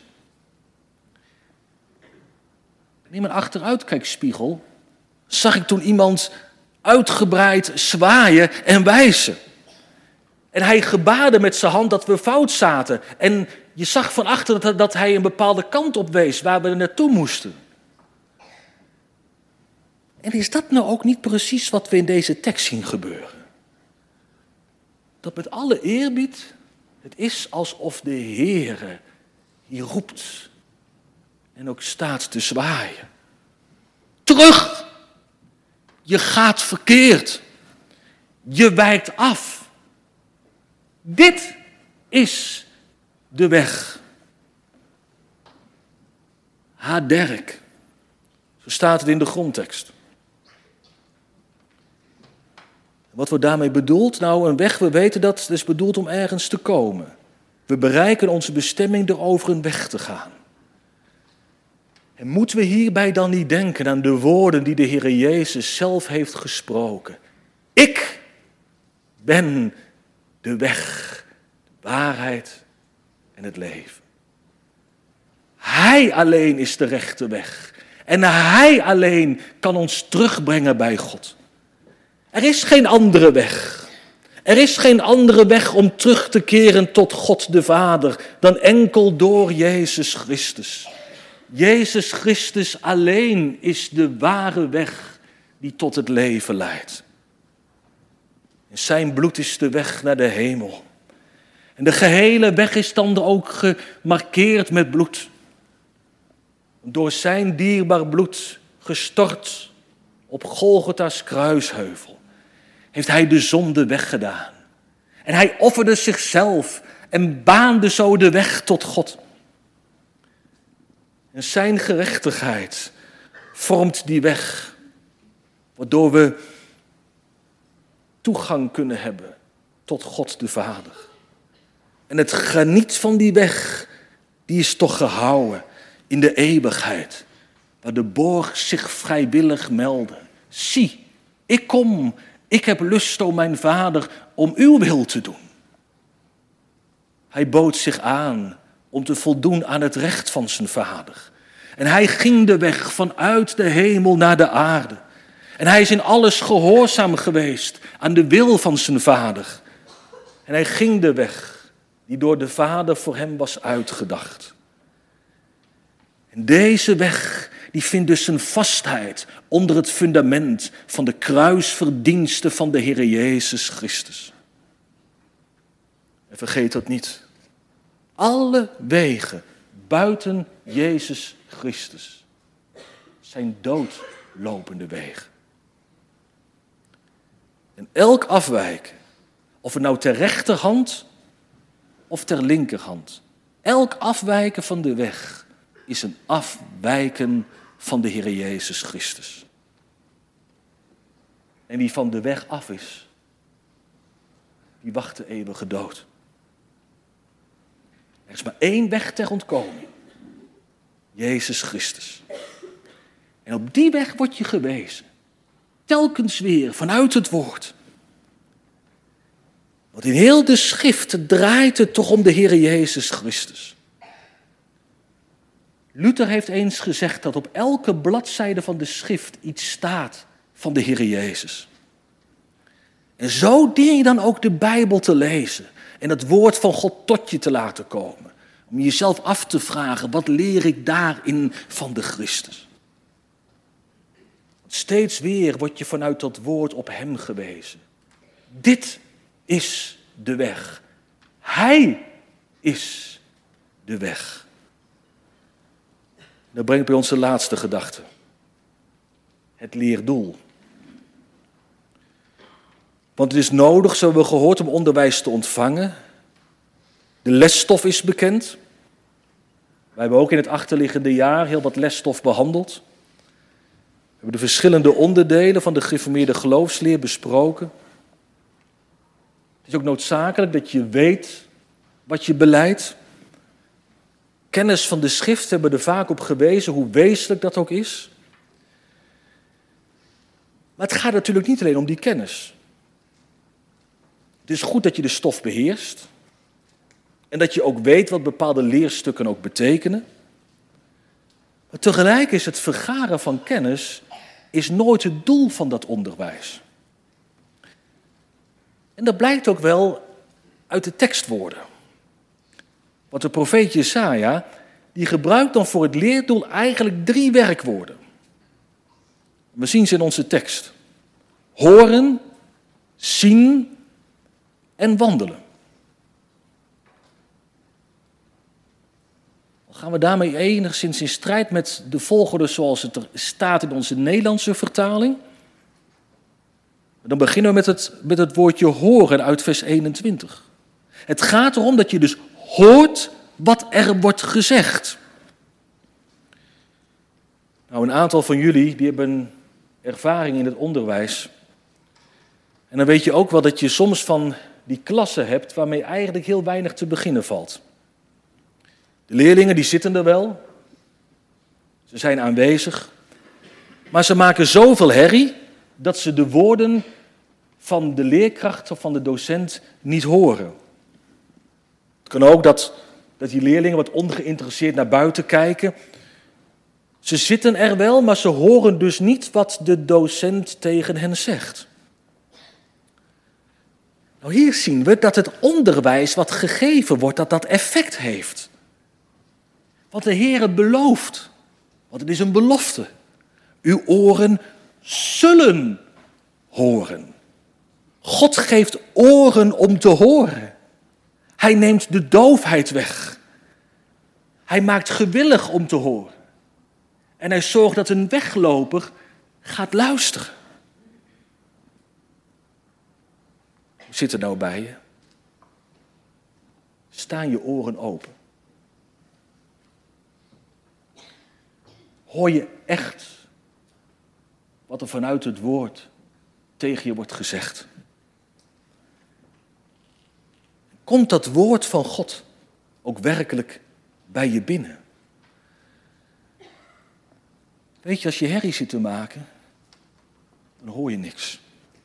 In mijn achteruitkijkspiegel zag ik toen iemand uitgebreid zwaaien en wijzen. En hij gebaarde met zijn hand dat we fout zaten. En je zag van achter dat hij een bepaalde kant op wees waar we naartoe moesten. En is dat nou ook niet precies wat we in deze tekst zien gebeuren? Dat met alle eerbied, het is alsof de Heere hier roept en ook staat te zwaaien. Terug! Je gaat verkeerd. Je wijkt af. Dit is de weg. Haderk. Zo staat het in de grondtekst. Wat wordt daarmee bedoeld? Nou, een weg, we weten dat, is bedoeld om ergens te komen. We bereiken onze bestemming door over een weg te gaan. En moeten we hierbij dan niet denken aan de woorden die de Heer Jezus zelf heeft gesproken? Ik ben de weg, de waarheid en het leven. Hij alleen is de rechte weg. En hij alleen kan ons terugbrengen bij God. Er is geen andere weg. Er is geen andere weg om terug te keren tot God de Vader dan enkel door Jezus Christus. Jezus Christus alleen is de ware weg die tot het leven leidt. En zijn bloed is de weg naar de hemel. En de gehele weg is dan ook gemarkeerd met bloed. Door zijn dierbaar bloed gestort op Golgotha's kruisheuvel heeft hij de zonde weggedaan. En hij offerde zichzelf en baande zo de weg tot God. En zijn gerechtigheid vormt die weg, waardoor we toegang kunnen hebben tot God de Vader. En het graniet van die weg, die is toch gehouden in de eeuwigheid waar de borg zich vrijwillig meldde. Zie, ik kom, ik heb lust, o mijn Vader, om uw wil te doen. Hij bood zich aan om te voldoen aan het recht van zijn Vader. En hij ging de weg vanuit de hemel naar de aarde. En hij is in alles gehoorzaam geweest aan de wil van zijn Vader. En hij ging de weg die door de Vader voor hem was uitgedacht. En deze weg die vindt dus zijn vastheid onder het fundament van de kruisverdiensten van de Heer Jezus Christus. En vergeet dat niet. Alle wegen buiten Jezus Christus zijn doodlopende wegen. En elk afwijken, of het nou ter rechterhand of ter linkerhand, elk afwijken van de weg is een afwijken van de Heer Jezus Christus. En wie van de weg af is, die wacht de eeuwige dood. Er is maar één weg ter ontkoming. Jezus Christus. En op die weg word je gewezen. Telkens weer vanuit het woord. Want in heel de schrift draait het toch om de Heer Jezus Christus. Luther heeft eens gezegd dat op elke bladzijde van de schrift iets staat van de Heer Jezus. En zo dien je dan ook de Bijbel te lezen en het woord van God tot je te laten komen. Om jezelf af te vragen, wat leer ik daarin van de Christus? Steeds weer word je vanuit dat woord op hem gewezen. Dit is de weg. Hij is de weg. Dat brengt bij ons de laatste gedachte. Het leerdoel. Want het is nodig, zo hebben we gehoord, om onderwijs te ontvangen. De lesstof is bekend. Wij hebben ook in het achterliggende jaar heel wat lesstof behandeld. We hebben de verschillende onderdelen van de gereformeerde geloofsleer besproken. Het is ook noodzakelijk dat je weet wat je belijdt. Kennis van de schrift hebben er vaak op gewezen, hoe wezenlijk dat ook is. Maar het gaat natuurlijk niet alleen om die kennis. Het is goed dat je de stof beheerst. En dat je ook weet wat bepaalde leerstukken ook betekenen. Maar tegelijk is het vergaren van kennis is nooit het doel van dat onderwijs. En dat blijkt ook wel uit de tekstwoorden. Want de profeet Jesaja, die gebruikt dan voor het leerdoel eigenlijk 3 werkwoorden. We zien ze in onze tekst. Horen, zien en wandelen. Gaan we daarmee enigszins in strijd met de volgorde zoals het er staat in onze Nederlandse vertaling? Dan beginnen we met het woordje horen uit vers 21. Het gaat erom dat je dus hoort wat er wordt gezegd. Nou, een aantal van jullie die hebben ervaring in het onderwijs. En dan weet je ook wel dat je soms van die klassen hebt waarmee eigenlijk heel weinig te beginnen valt. De leerlingen die zitten er wel, ze zijn aanwezig, maar ze maken zoveel herrie dat ze de woorden van de leerkracht of van de docent niet horen. Het kan ook dat die leerlingen wat ongeïnteresseerd naar buiten kijken. Ze zitten er wel, maar ze horen dus niet wat de docent tegen hen zegt. Nou, hier zien we dat het onderwijs wat gegeven wordt, dat effect heeft. Want de Heere belooft, want het is een belofte. Uw oren zullen horen. God geeft oren om te horen. Hij neemt de doofheid weg. Hij maakt gewillig om te horen. En hij zorgt dat een wegloper gaat luisteren. Hoe zit het nou bij je? Staan je oren open? Hoor je echt wat er vanuit het woord tegen je wordt gezegd? Komt dat woord van God ook werkelijk bij je binnen? Weet je, als je herrie zit te maken, dan hoor je niks.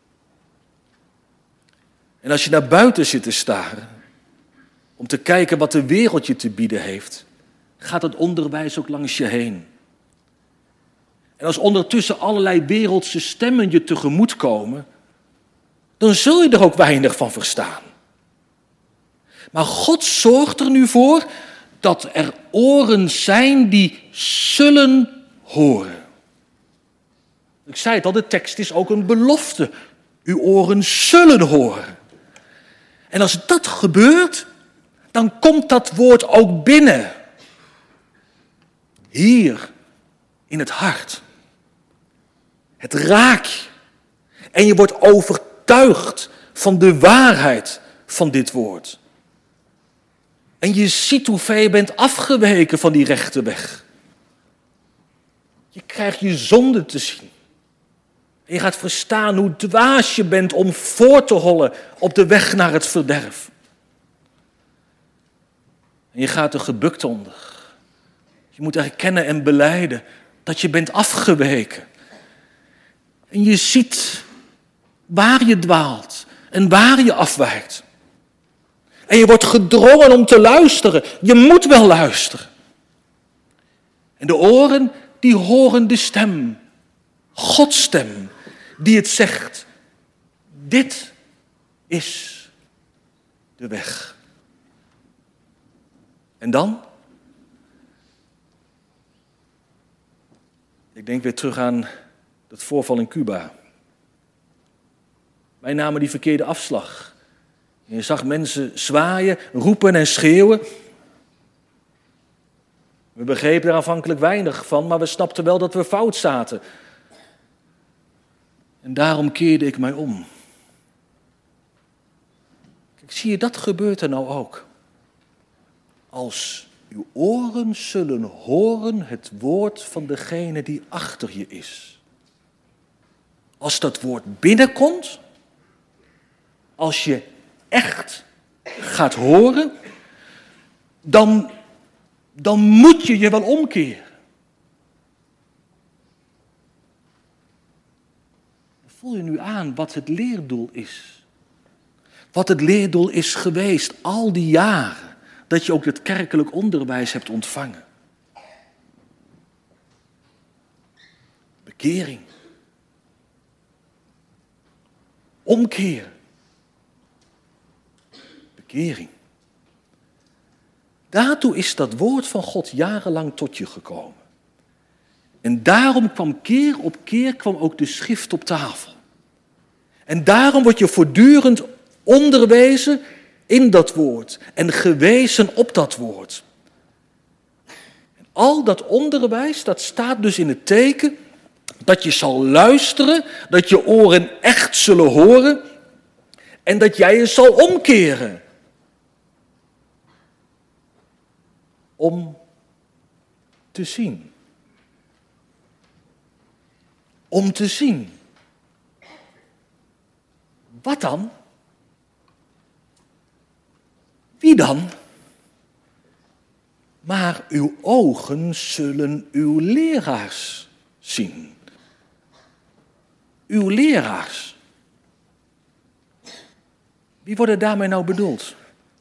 En als je naar buiten zit te staren, om te kijken wat de wereld je te bieden heeft, gaat het onderwijs ook langs je heen. En als ondertussen allerlei wereldse stemmen je tegemoet komen, dan zul je er ook weinig van verstaan. Maar God zorgt er nu voor dat er oren zijn die zullen horen. Ik zei het al, de tekst is ook een belofte. Uw oren zullen horen. En als dat gebeurt, dan komt dat woord ook binnen. Hier, in het hart. Het raakt je. En je wordt overtuigd van de waarheid van dit woord. En je ziet hoe ver je bent afgeweken van die rechte weg. Je krijgt je zonde te zien. En je gaat verstaan hoe dwaas je bent om voor te hollen op de weg naar het verderf. En je gaat er gebukt onder. Je moet erkennen en belijden dat je bent afgeweken. En je ziet waar je dwaalt en waar je afwijkt. En je wordt gedrongen om te luisteren. Je moet wel luisteren. En de oren, die horen de stem. Gods stem, die het zegt. Dit is de weg. En dan? Ik denk weer terug aan het voorval in Cuba. Wij namen die verkeerde afslag. Je zag mensen zwaaien, roepen en schreeuwen. We begrepen er aanvankelijk weinig van, maar we snapten wel dat we fout zaten. En daarom keerde ik mij om. Kijk, zie je, dat gebeurt er nou ook. Als uw oren zullen horen het woord van degene die achter je is. Als dat woord binnenkomt, als je echt gaat horen, dan moet je je wel omkeren. Voel je nu aan wat het leerdoel is? Wat het leerdoel is geweest al die jaren dat je ook het kerkelijk onderwijs hebt ontvangen. Bekering. Omkeren. Bekering. Daartoe is dat woord van God jarenlang tot je gekomen. En daarom kwam keer op keer ook de schrift op tafel. En daarom word je voortdurend onderwezen in dat woord en gewezen op dat woord. En al dat onderwijs, dat staat dus in het teken dat je zal luisteren, dat je oren echt zullen horen en dat jij je zal omkeren. Om te zien. Om te zien. Wat dan? Wie dan? Maar uw ogen zullen uw leraars zien. Uw leraars. Wie worden daarmee nou bedoeld?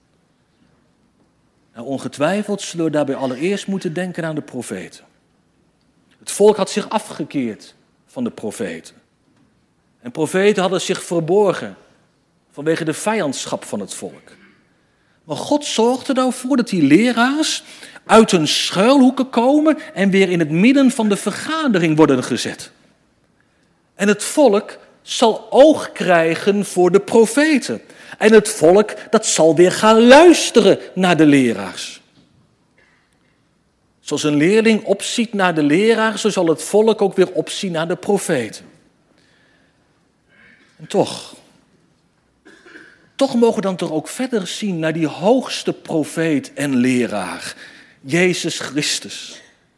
Nou, ongetwijfeld zullen we daarbij allereerst moeten denken aan de profeten. Het volk had zich afgekeerd van de profeten. En profeten hadden zich verborgen vanwege de vijandschap van het volk. Maar God zorgde ervoor dat die leraars uit hun schuilhoeken komen en weer in het midden van de vergadering worden gezet. En het volk zal oog krijgen voor de profeten. En het volk dat zal weer gaan luisteren naar de leraars. Zoals een leerling opziet naar de leraar, zo zal het volk ook weer opzien naar de profeten. En toch mogen we dan toch ook verder zien naar die hoogste profeet en leraar, Jezus Christus.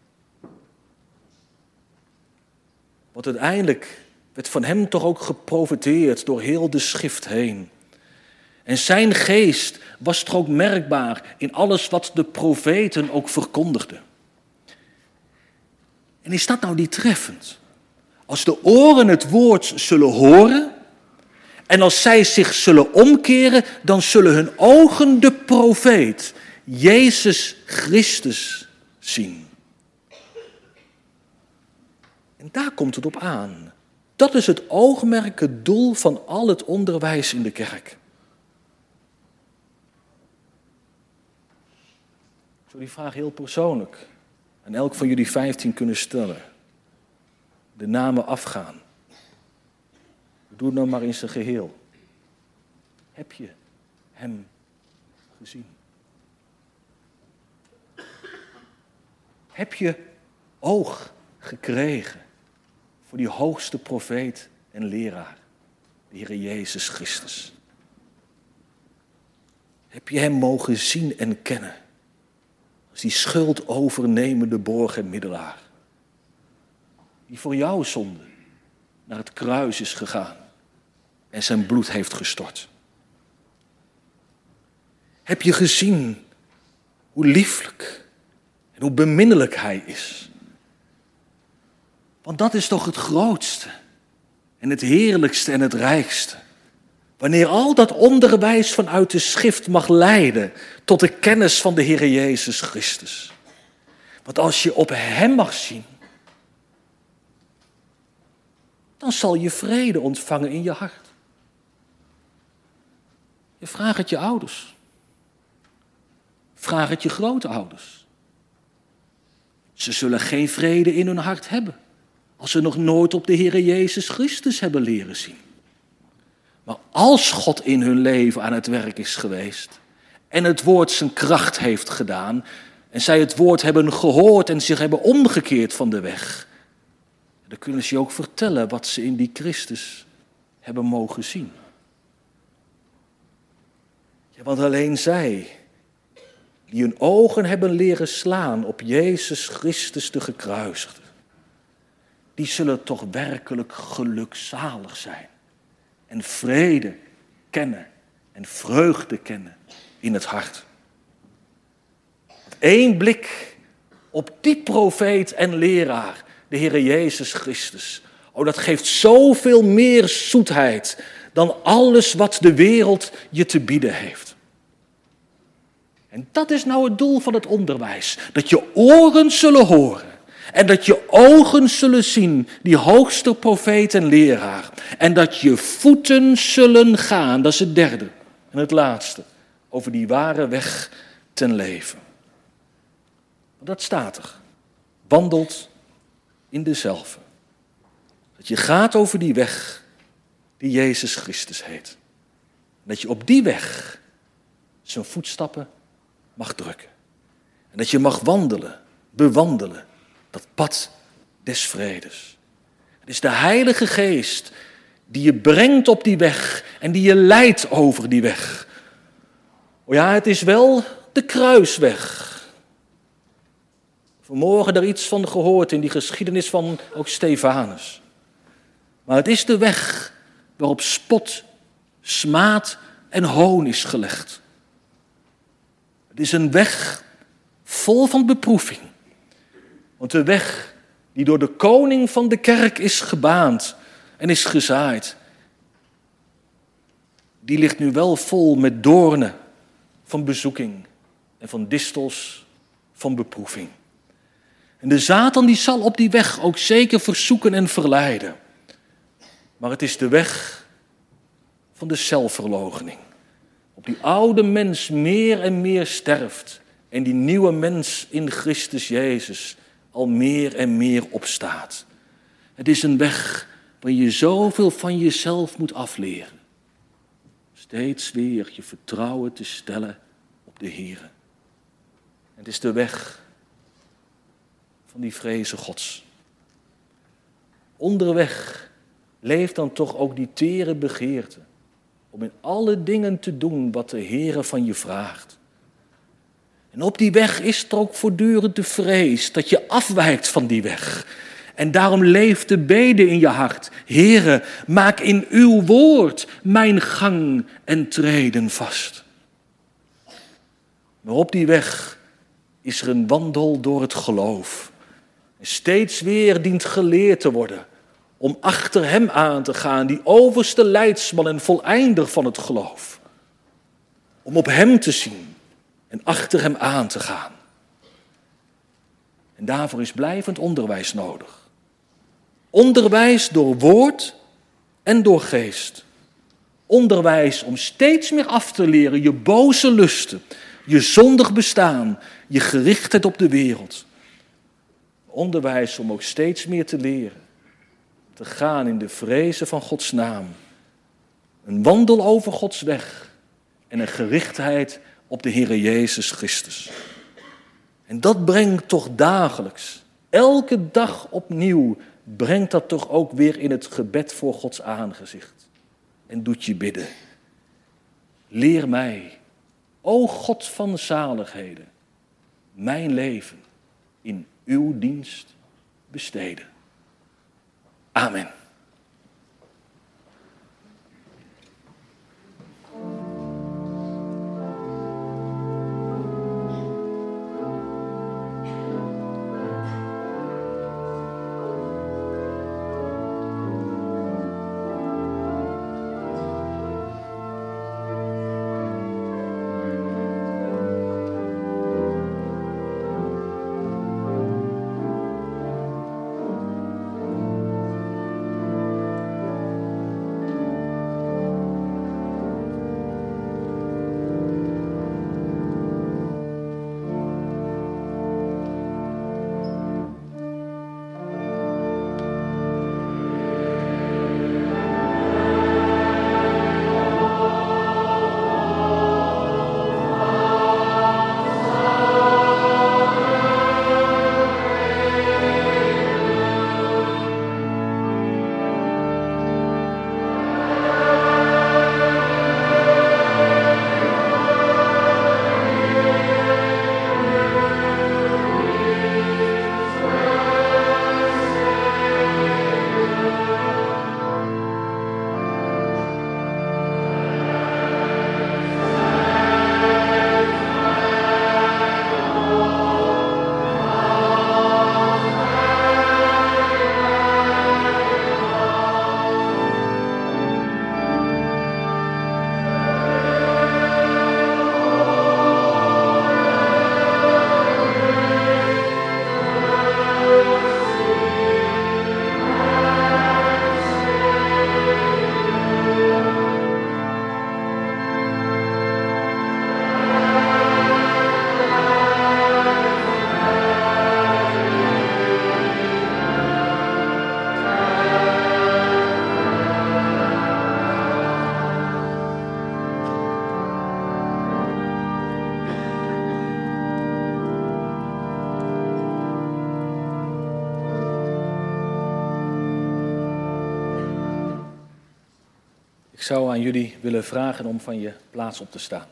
Want uiteindelijk werd van hem toch ook geprofeteerd door heel de schrift heen. En zijn geest was toch ook merkbaar in alles wat de profeten ook verkondigden. En is dat nou niet treffend? Als de oren het woord zullen horen en als zij zich zullen omkeren, dan zullen hun ogen de profeet, Jezus Christus, zien. En daar komt het op aan. Dat is het oogmerk, het doel van al het onderwijs in de kerk. Ik zou die vraag heel persoonlijk aan elk van jullie 15 kunnen stellen. De namen afgaan. Doe het nou maar in zijn geheel. Heb je hem gezien? Heb je oog gekregen voor die hoogste profeet en leraar, de Heer Jezus Christus? Heb je hem mogen zien en kennen als die schuldovernemende borg en middelaar, die voor jouw zonde naar het kruis is gegaan en zijn bloed heeft gestort? Heb je gezien hoe lieflijk en hoe beminnelijk hij is? Want dat is toch het grootste en het heerlijkste en het rijkste. Wanneer al dat onderwijs vanuit de schrift mag leiden tot de kennis van de Heer Jezus Christus. Want als je op hem mag zien, dan zal je vrede ontvangen in je hart. Je vraagt het je ouders. Vraag het je grootouders. Ze zullen geen vrede in hun hart hebben als ze nog nooit op de Heer Jezus Christus hebben leren zien. Maar als God in hun leven aan het werk is geweest en het woord zijn kracht heeft gedaan en zij het woord hebben gehoord en zich hebben omgekeerd van de weg, dan kunnen ze je ook vertellen wat ze in die Christus hebben mogen zien. Ja, want alleen zij die hun ogen hebben leren slaan op Jezus Christus de gekruisigde, die zullen toch werkelijk gelukzalig zijn en vrede kennen en vreugde kennen in het hart. Eén blik op die profeet en leraar, de Heer Jezus Christus, dat geeft zoveel meer zoetheid dan alles wat de wereld je te bieden heeft. En dat is nou het doel van het onderwijs, dat je oren zullen horen. En dat je ogen zullen zien, die hoogste profeet en leraar. En dat je voeten zullen gaan, dat is het derde en het laatste, over die ware weg ten leven. Dat staat er. Wandelt in dezelfde. Dat je gaat over die weg die Jezus Christus heet. En dat je op die weg zijn voetstappen mag drukken. En dat je mag wandelen, bewandelen. Dat pad des vredes. Het is de Heilige Geest die je brengt op die weg en die je leidt over die weg. Ja, het is wel de kruisweg. Vanmorgen daar iets van gehoord in die geschiedenis van ook Stefanus. Maar het is de weg waarop spot, smaad en hoon is gelegd. Het is een weg vol van beproeving. Want de weg die door de koning van de kerk is gebaand en is gezaaid, die ligt nu wel vol met doornen van bezoeking en van distels van beproeving. En de Satan die zal op die weg ook zeker verzoeken en verleiden. Maar het is de weg van de zelfverloochening. Op die oude mens meer en meer sterft en die nieuwe mens in Christus Jezus al meer en meer opstaat. Het is een weg waar je zoveel van jezelf moet afleren. Steeds weer je vertrouwen te stellen op de Heer. Het is de weg van die vreze Gods. Onderweg leeft dan toch ook die tere begeerte om in alle dingen te doen wat de Heer van je vraagt. En op die weg is er ook voortdurend de vrees dat je afwijkt van die weg. En daarom leeft de bede in je hart. Heere, maak in uw woord mijn gang en treden vast. Maar op die weg is er een wandel door het geloof. Steeds weer dient geleerd te worden om achter hem aan te gaan, die overste leidsman en voleinder van het geloof. Om op hem te zien en achter hem aan te gaan. En daarvoor is blijvend onderwijs nodig. Onderwijs door woord en door geest. Onderwijs om steeds meer af te leren je boze lusten, je zondig bestaan, je gerichtheid op de wereld. Onderwijs om ook steeds meer te leren, te gaan in de vrezen van Gods naam. Een wandel over Gods weg en een gerichtheid op de Heere Jezus Christus. En dat brengt toch dagelijks, elke dag opnieuw, brengt dat toch ook weer in het gebed voor Gods aangezicht. En doet je bidden. Leer mij, o God van zaligheden, mijn leven in uw dienst besteden. Amen. Ik zou aan jullie willen vragen om van je plaats op te staan.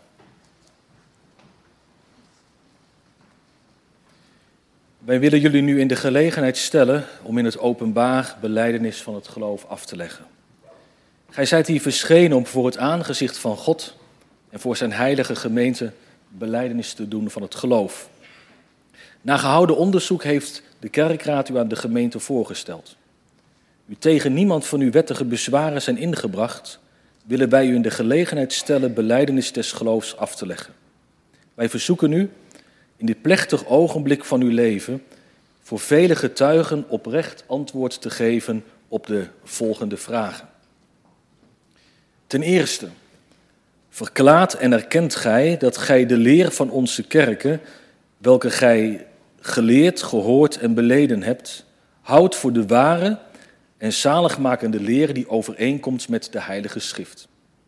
Wij willen jullie nu in de gelegenheid stellen om in het openbaar belijdenis van het geloof af te leggen. Gij zijt hier verschenen om voor het aangezicht van God en voor zijn heilige gemeente belijdenis te doen van het geloof. Na gehouden onderzoek heeft de kerkraad u aan de gemeente voorgesteld. U tegen niemand van uw wettige bezwaren zijn ingebracht, willen wij u in de gelegenheid stellen belijdenis des geloofs af te leggen. Wij verzoeken u in dit plechtig ogenblik van uw leven voor vele getuigen oprecht antwoord te geven op de volgende vragen. Ten eerste, verklaart en erkent gij dat gij de leer van onze kerken, welke gij geleerd, gehoord en beleden hebt, houdt voor de ware en zaligmakende leer die overeenkomt met de Heilige Schrift.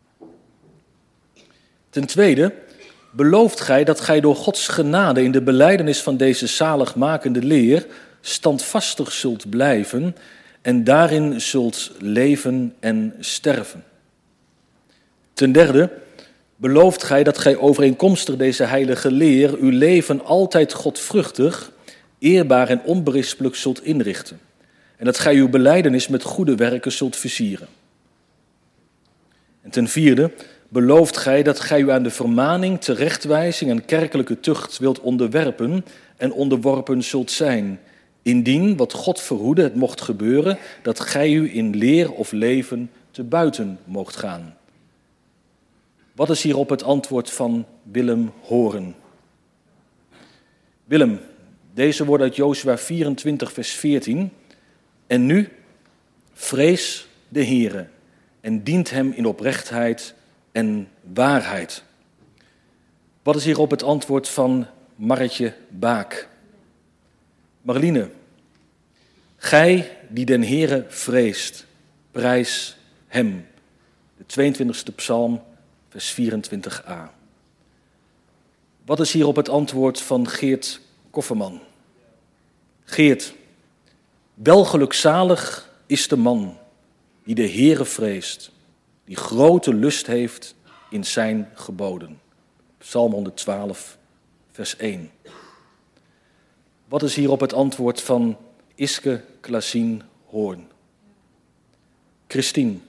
Ten tweede, belooft gij dat gij door Gods genade in de belijdenis van deze zaligmakende leer standvastig zult blijven en daarin zult leven en sterven. Ten derde, belooft gij dat gij overeenkomstig deze heilige leer uw leven altijd godvruchtig, eerbaar en onberispelijk zult inrichten en dat gij uw belijdenis met goede werken zult versieren. En ten vierde, belooft gij dat gij u aan de vermaning, terechtwijzing en kerkelijke tucht wilt onderwerpen en onderworpen zult zijn, indien, wat God verhoede, het mocht gebeuren, dat gij u in leer of leven te buiten moogt gaan. Wat is hierop het antwoord van Willem Horen? Willem, deze woorden uit Jozua 24, vers 14. En nu, vrees de Heere en dient hem in oprechtheid en waarheid. Wat is hierop het antwoord van Marretje Baak? Marline, gij die den Heere vreest, prijs hem. De 22e psalm, vers 24a. Wat is hierop het antwoord van Geert Kofferman? Geert, welgelukzalig is de man die de Heere vreest, die grote lust heeft in zijn geboden. Psalm 112, vers 1. Wat is hierop het antwoord van Iske Klasien Hoorn? Christine,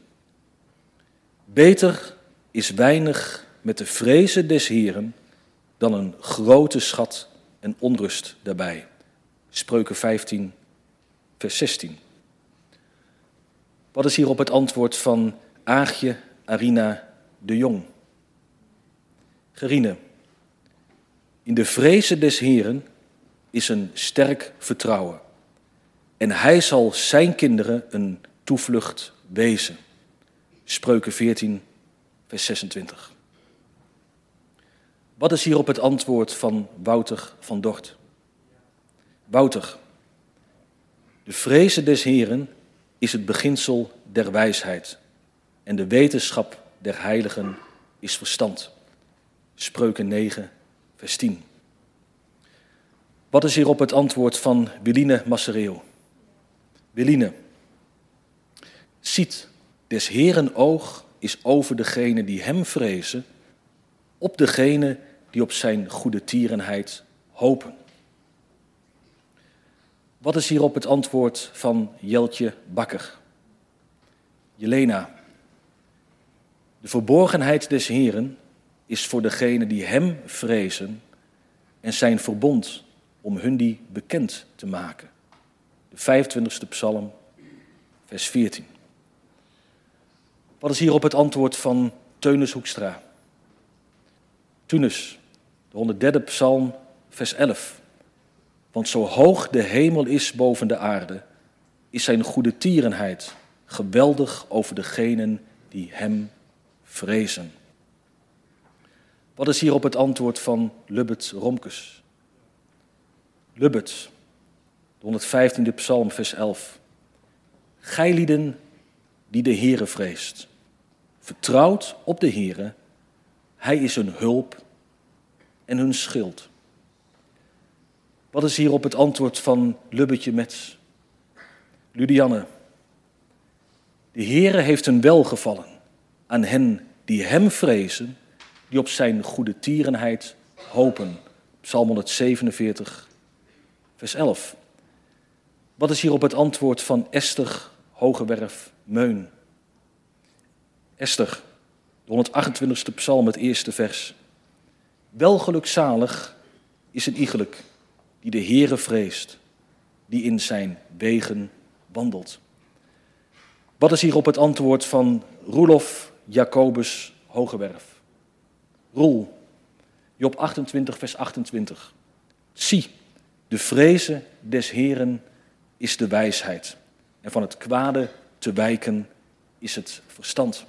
beter is weinig met de vrezen des Heeren dan een grote schat en onrust daarbij. Spreuken 15, vers 16. Wat is hierop het antwoord van Aagje Arina de Jong? Gerine, in de vrezen des Heeren is een sterk vertrouwen en hij zal zijn kinderen een toevlucht wezen. Spreuken 14, vers 26. Wat is hierop het antwoord van Wouter van Dort? Wouter, de vrezen des Heeren is het beginsel der wijsheid en de wetenschap der heiligen is verstand. Spreuken 9, vers 10. Wat is hierop het antwoord van Willine Massereel? Willine, ziet, des Heeren oog is over degene die hem vrezen, op degene die op zijn goede tierenheid hopen. Wat is hierop het antwoord van Jeltje Bakker? Jelena, de verborgenheid des Heeren is voor degene die hem vrezen en zijn verbond om hun die bekend te maken. De 25e psalm, vers 14. Wat is hierop het antwoord van Teunis Hoekstra? Tunis, de 103e psalm, vers 11. Want zo hoog de hemel is boven de aarde, is zijn goede tierenheid geweldig over degenen die hem vrezen. Wat is hierop het antwoord van Lubbert Romkes? Lubbert, de 115e psalm, vers 11. Gij die de Heere vreest, vertrouwt op de Heere, hij is hun hulp en hun schild. Wat is hierop het antwoord van Lubbetje Mets? Ludianne, de Heere heeft een welgevallen aan hen die hem vrezen, die op zijn goede tierenheid hopen. Psalm 147, vers 11. Wat is hierop het antwoord van Esther Hogewerf Meun? Esther, de 128e psalm, het eerste vers. Welgelukzalig is een iegelijk die de Heere vreest, die in zijn wegen wandelt. Wat is hierop het antwoord van Roelof Jacobus Hogewerf? Roel, Job 28, vers 28. Zie, de vrezen des Heeren is de wijsheid, en van het kwade te wijken is het verstand.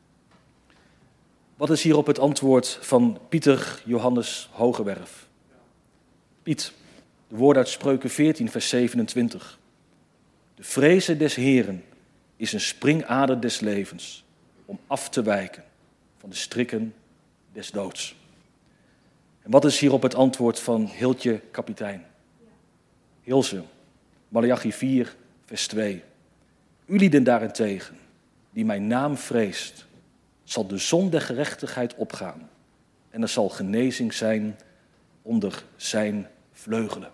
Wat is hierop het antwoord van Pieter Johannes Hogewerf? Piet, de woorden uit Spreuken 14, vers 27. De vrezen des Heeren is een springader des levens, om af te wijken van de strikken des doods. En wat is hierop het antwoord van Hiltje Kapitein? Hilse, Maleachi 4, vers 2. Ulieden daarentegen, die mijn naam vreest, zal de zon der gerechtigheid opgaan en er zal genezing zijn onder zijn vleugelen.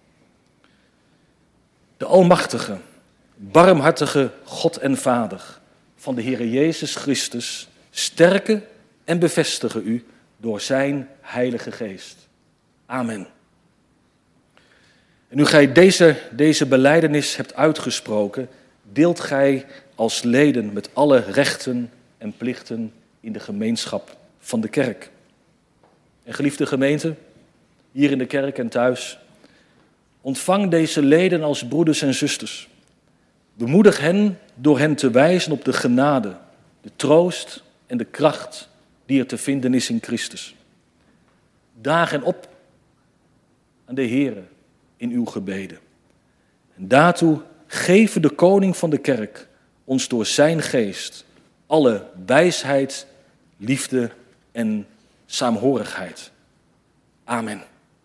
De almachtige, barmhartige God en Vader van de Heere Jezus Christus sterke en bevestigen u door zijn Heilige Geest. Amen. En nu gij deze belijdenis hebt uitgesproken, deelt gij als leden met alle rechten en plichten in de gemeenschap van de kerk. En geliefde gemeente, hier in de kerk en thuis, ontvang deze leden als broeders en zusters. Bemoedig hen door hen te wijzen op de genade, de troost en de kracht die er te vinden is in Christus. Daag hen op aan de Heere in uw gebeden. En daartoe geven de koning van de kerk ons door zijn geest alle wijsheid, liefde en saamhorigheid. Amen.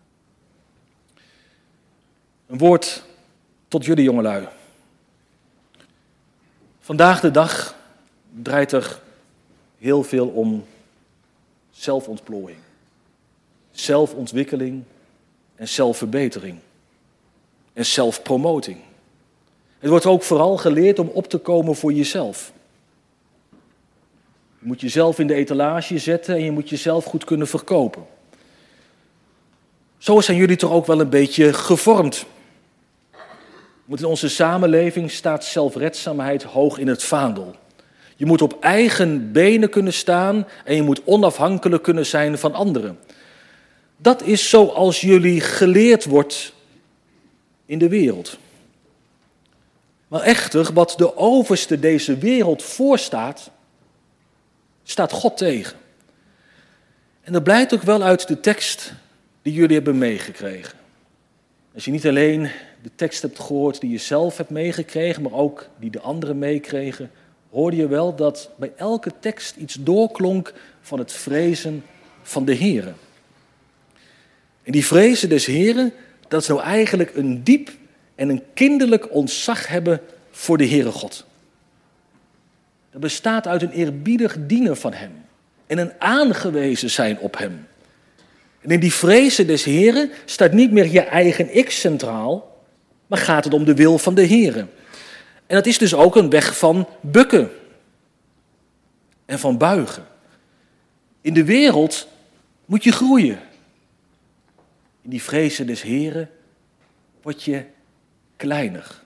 Een woord tot jullie jongelui. Vandaag de dag draait er heel veel om zelfontplooiing, zelfontwikkeling en zelfverbetering en zelfpromoting. Het wordt ook vooral geleerd om op te komen voor jezelf. Je moet jezelf in de etalage zetten en je moet jezelf goed kunnen verkopen. Zo zijn jullie toch ook wel een beetje gevormd. Want in onze samenleving staat zelfredzaamheid hoog in het vaandel. Je moet op eigen benen kunnen staan en je moet onafhankelijk kunnen zijn van anderen. Dat is zoals jullie geleerd wordt in de wereld. Maar echter, wat de overste deze wereld voorstaat, staat God tegen. En dat blijkt ook wel uit de tekst die jullie hebben meegekregen. Als je niet alleen de tekst hebt gehoord die je zelf hebt meegekregen, maar ook die de anderen meekregen, hoorde je wel dat bij elke tekst iets doorklonk van het vrezen van de Heere. En die vrezen des Heeren, dat is nou eigenlijk een diep en een kinderlijk ontzag hebben voor de Heere God. Dat bestaat uit een eerbiedig dienen van hem en een aangewezen zijn op hem. En in die vrezen des Heeren staat niet meer je eigen ik centraal, maar gaat het om de wil van de Heere. En dat is dus ook een weg van bukken en van buigen. In de wereld moet je groeien. In die vrezen des Heeren word je kleiner.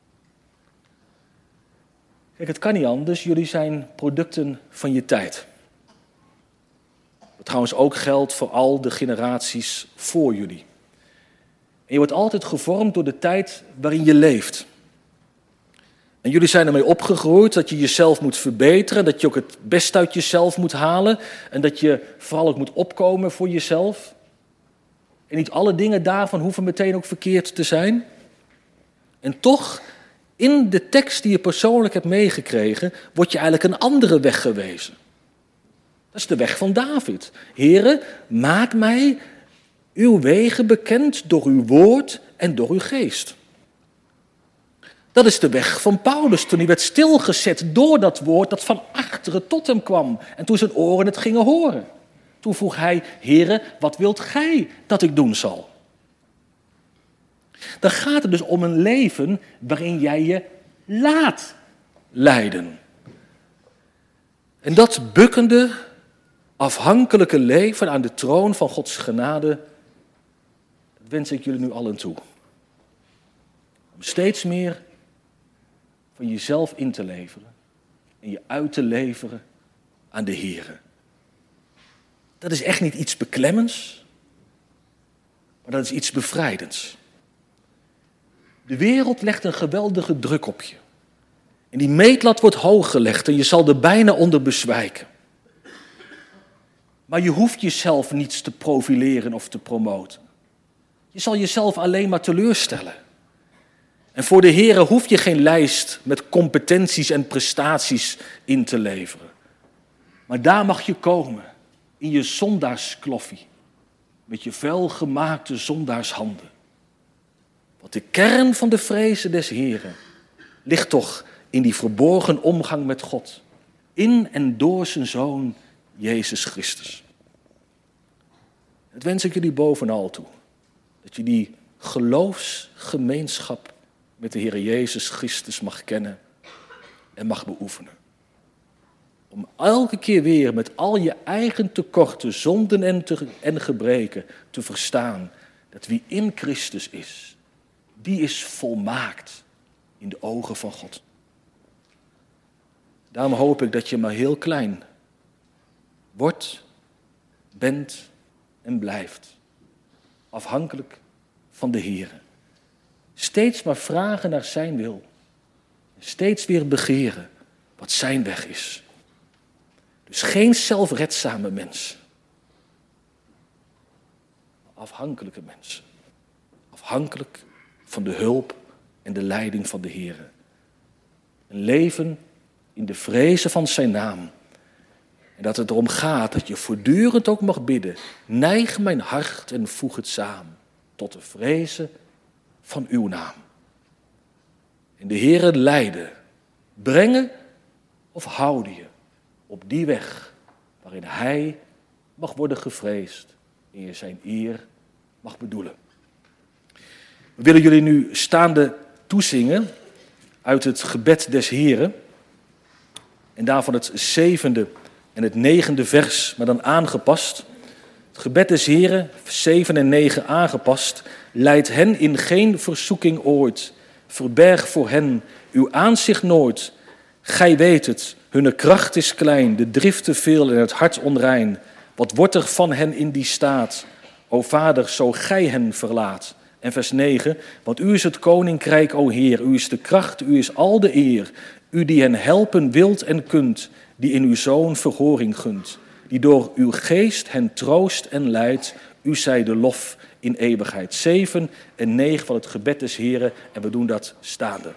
Kijk, het kan niet anders. Jullie zijn producten van je tijd. Wat trouwens ook geldt voor al de generaties voor jullie. En je wordt altijd gevormd door de tijd waarin je leeft. En jullie zijn ermee opgegroeid dat je jezelf moet verbeteren, dat je ook het beste uit jezelf moet halen en dat je vooral ook moet opkomen voor jezelf. En niet alle dingen daarvan hoeven meteen ook verkeerd te zijn. En toch, in de tekst die je persoonlijk hebt meegekregen, wordt je eigenlijk een andere weg gewezen. Dat is de weg van David. Heere, maak mij uw wegen bekend door uw woord en door uw geest. Dat is de weg van Paulus toen hij werd stilgezet door dat woord dat van achteren tot hem kwam. En toen zijn oren het gingen horen. Toen vroeg hij, Heere, wat wilt gij dat ik doen zal? Dan gaat het dus om een leven waarin jij je laat leiden. En dat bukkende, afhankelijke leven aan de troon van Gods genade, dat wens ik jullie nu allen toe. Om steeds meer van jezelf in te leveren en je uit te leveren aan de Heere. Dat is echt niet iets beklemmends, maar dat is iets bevrijdends. De wereld legt een geweldige druk op je. En die meetlat wordt hoog gelegd en je zal er bijna onder bezwijken. Maar je hoeft jezelf niets te profileren of te promoten. Je zal jezelf alleen maar teleurstellen. En voor de Heere hoef je geen lijst met competenties en prestaties in te leveren. Maar daar mag je komen, in je zondaarskloffie, met je vuilgemaakte zondaarshanden. Want de kern van de vrezen des Heeren ligt toch in die verborgen omgang met God, in en door zijn Zoon Jezus Christus. Dat wens ik jullie bovenal toe, dat je die geloofsgemeenschap met de Heer Jezus Christus mag kennen en mag beoefenen. Om elke keer weer met al je eigen tekorten, zonden en gebreken te verstaan dat wie in Christus is, die is volmaakt in de ogen van God. Daarom hoop ik dat je maar heel klein wordt, bent en blijft. Afhankelijk van de Heere. Steeds maar vragen naar zijn wil. Steeds weer begeren wat zijn weg is. Dus geen zelfredzame mens. Afhankelijke mensen. Afhankelijk van de hulp en de leiding van de Heere. Een leven in de vrezen van zijn naam. En dat het erom gaat dat je voortdurend ook mag bidden. Neig mijn hart en voeg het samen tot de vrezen van uw naam. En de Heere leiden, brengen of houden je op die weg waarin hij mag worden gevreesd en je zijn eer mag bedoelen. We willen jullie nu staande toezingen uit het gebed des Heren. En daarvan het 7e en het 9e vers, maar dan aangepast. Het gebed des Heren, 7 en 9 aangepast. Leid hen in geen verzoeking ooit. Verberg voor hen uw aanzicht nooit. Gij weet het, hunne kracht is klein, de driften veel en het hart onrein. Wat wordt er van hen in die staat? O Vader, zo gij hen verlaat. En vers 9, want u is het koninkrijk, o Heer, u is de kracht, u is al de eer. U die hen helpen wilt en kunt, die in uw Zoon verhoring gunt. Die door uw geest hen troost en leidt, u zij de lof in eeuwigheid. 7 en 9 van het gebed des Heren en we doen dat staande.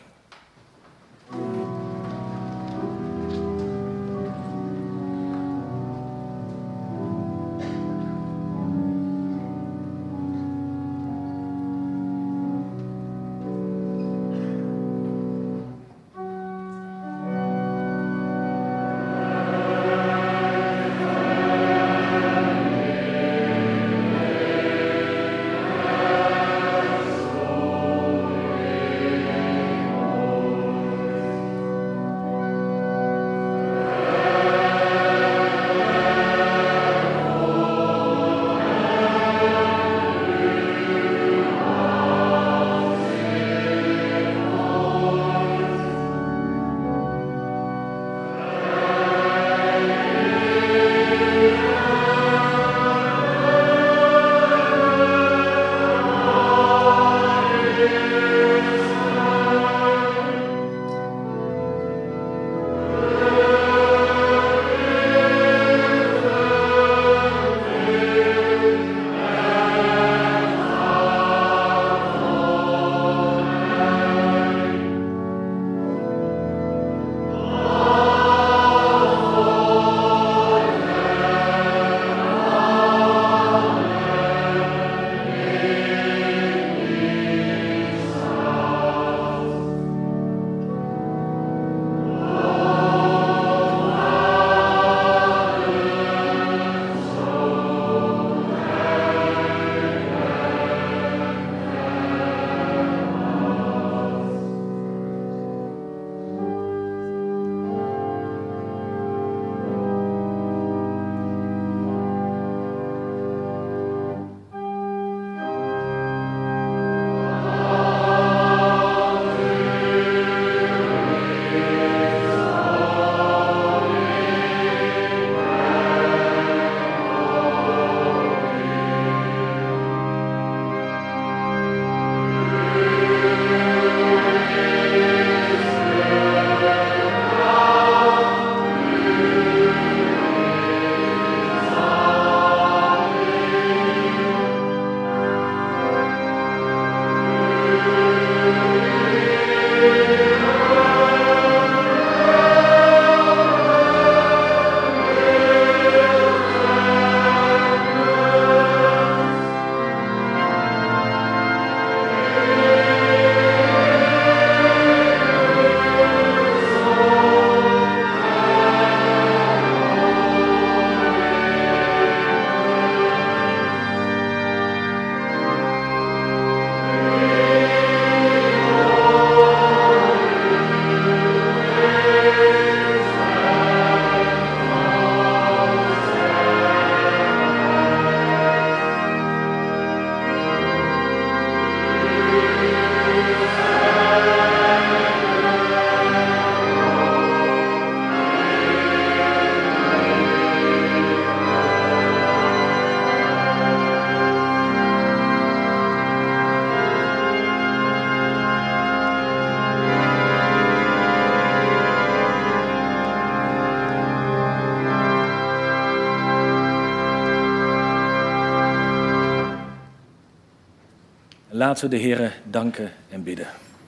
Laten we de Heere danken en bidden.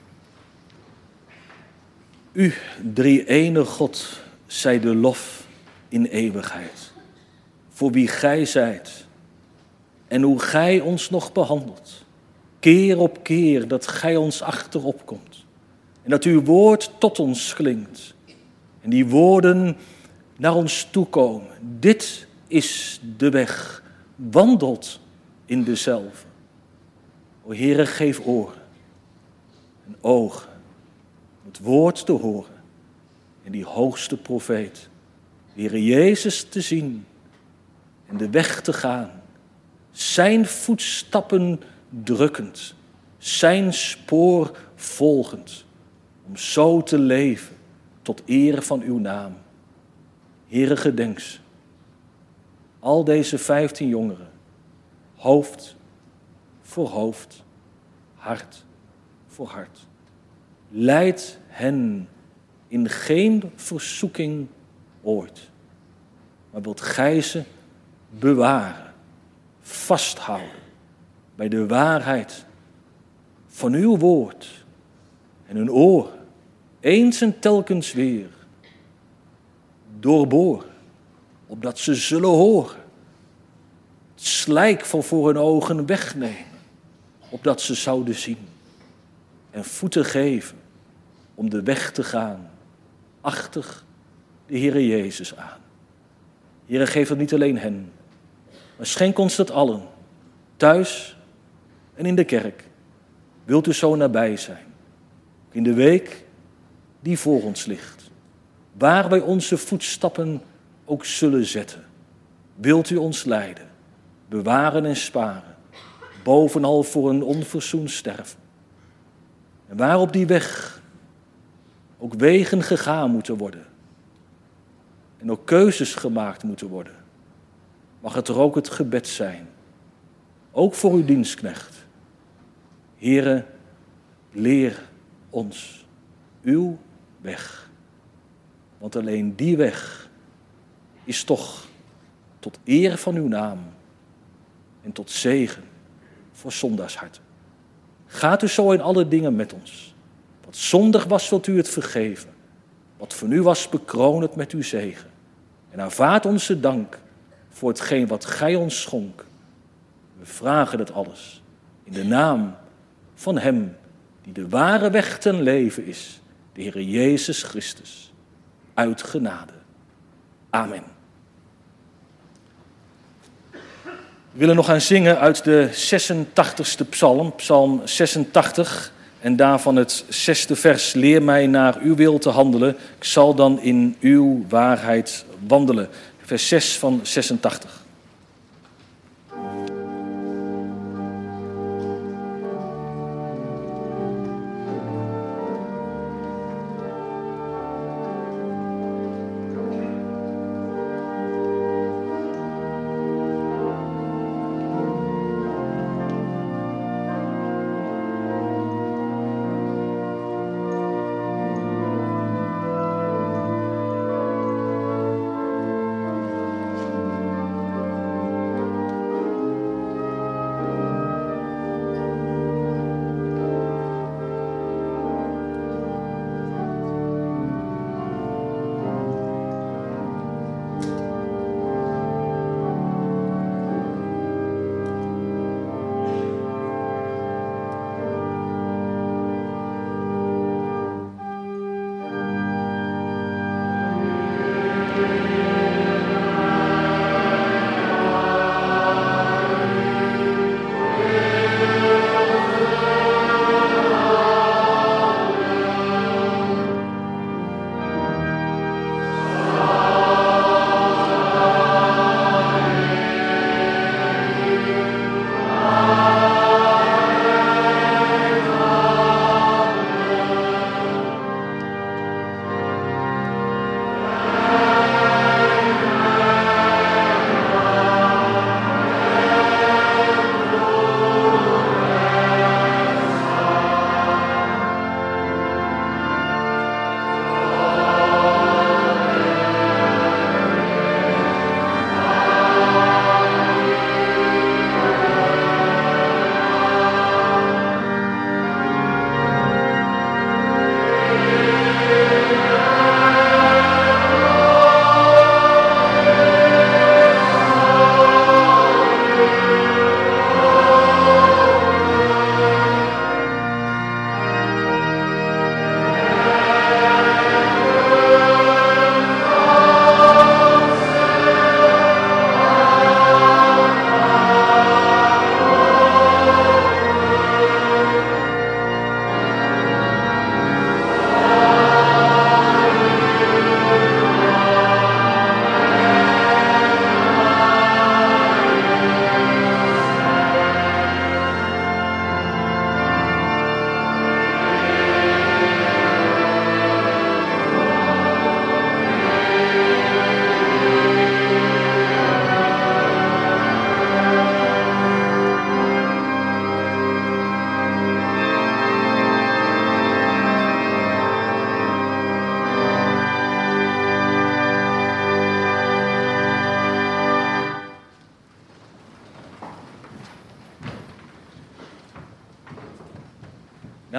U, drie-ene God, zij de lof in eeuwigheid. Voor wie gij zijt en hoe gij ons nog behandelt. Keer op keer dat gij ons achterop komt. En dat uw woord tot ons klinkt. En die woorden naar ons toekomen. Dit is de weg. Wandelt in dezelfde. O Heere, geef oren en ogen om het woord te horen. En die hoogste profeet, de Heere Jezus te zien en de weg te gaan. Zijn voetstappen drukkend, zijn spoor volgend. Om zo te leven tot eer van uw naam. Heere, gedenk ze. Al deze 15 jongeren, hoofd voor hoofd, hart voor hart. Leid hen in geen verzoeking ooit, maar wilt gij ze bewaren, vasthouden bij de waarheid van uw woord en hun oren, eens en telkens weer, doorboren, opdat ze zullen horen, het slijk van voor hun ogen wegnemen, opdat ze zouden zien en voeten geven om de weg te gaan achter de Heere Jezus aan. Heere, geef het niet alleen hen, maar schenk ons dat allen, thuis en in de kerk. Wilt u zo nabij zijn, ook in de week die voor ons ligt, waar wij onze voetstappen ook zullen zetten. Wilt u ons leiden, bewaren en sparen, bovenal voor een onverzoend sterven. En waar op die weg ook wegen gegaan moeten worden en ook keuzes gemaakt moeten worden, mag het er ook het gebed zijn, ook voor uw dienstknecht. Heere, leer ons uw weg, want alleen die weg is toch tot eer van uw naam en tot zegen voor zondaarshart. Gaat u zo in alle dingen met ons. Wat zondig was, wilt u het vergeven. Wat voor u was, bekroon het met uw zegen. En aanvaard onze dank voor hetgeen wat gij ons schonk. We vragen dat alles in de naam van hem die de ware weg ten leven is, de Heere Jezus Christus, uit genade. Amen. We willen nog gaan zingen uit de 86e psalm, psalm 86, en daarvan het 6e vers. Leer mij naar uw wil te handelen, ik zal dan in uw waarheid wandelen. Vers 6 van 86.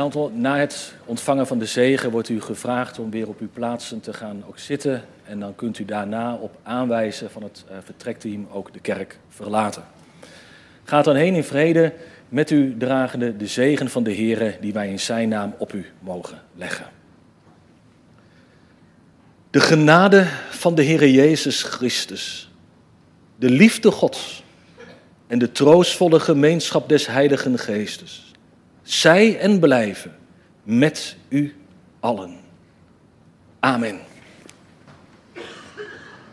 Na het ontvangen van de zegen wordt u gevraagd om weer op uw plaatsen te gaan ook zitten. En dan kunt u daarna op aanwijzen van het vertrekteam ook de kerk verlaten. Ga dan heen in vrede, met u dragende de zegen van de Heere die wij in zijn naam op u mogen leggen. De genade van de Heere Jezus Christus, de liefde Gods en de troostvolle gemeenschap des Heiligen Geestes, zij en blijven met u allen. Amen.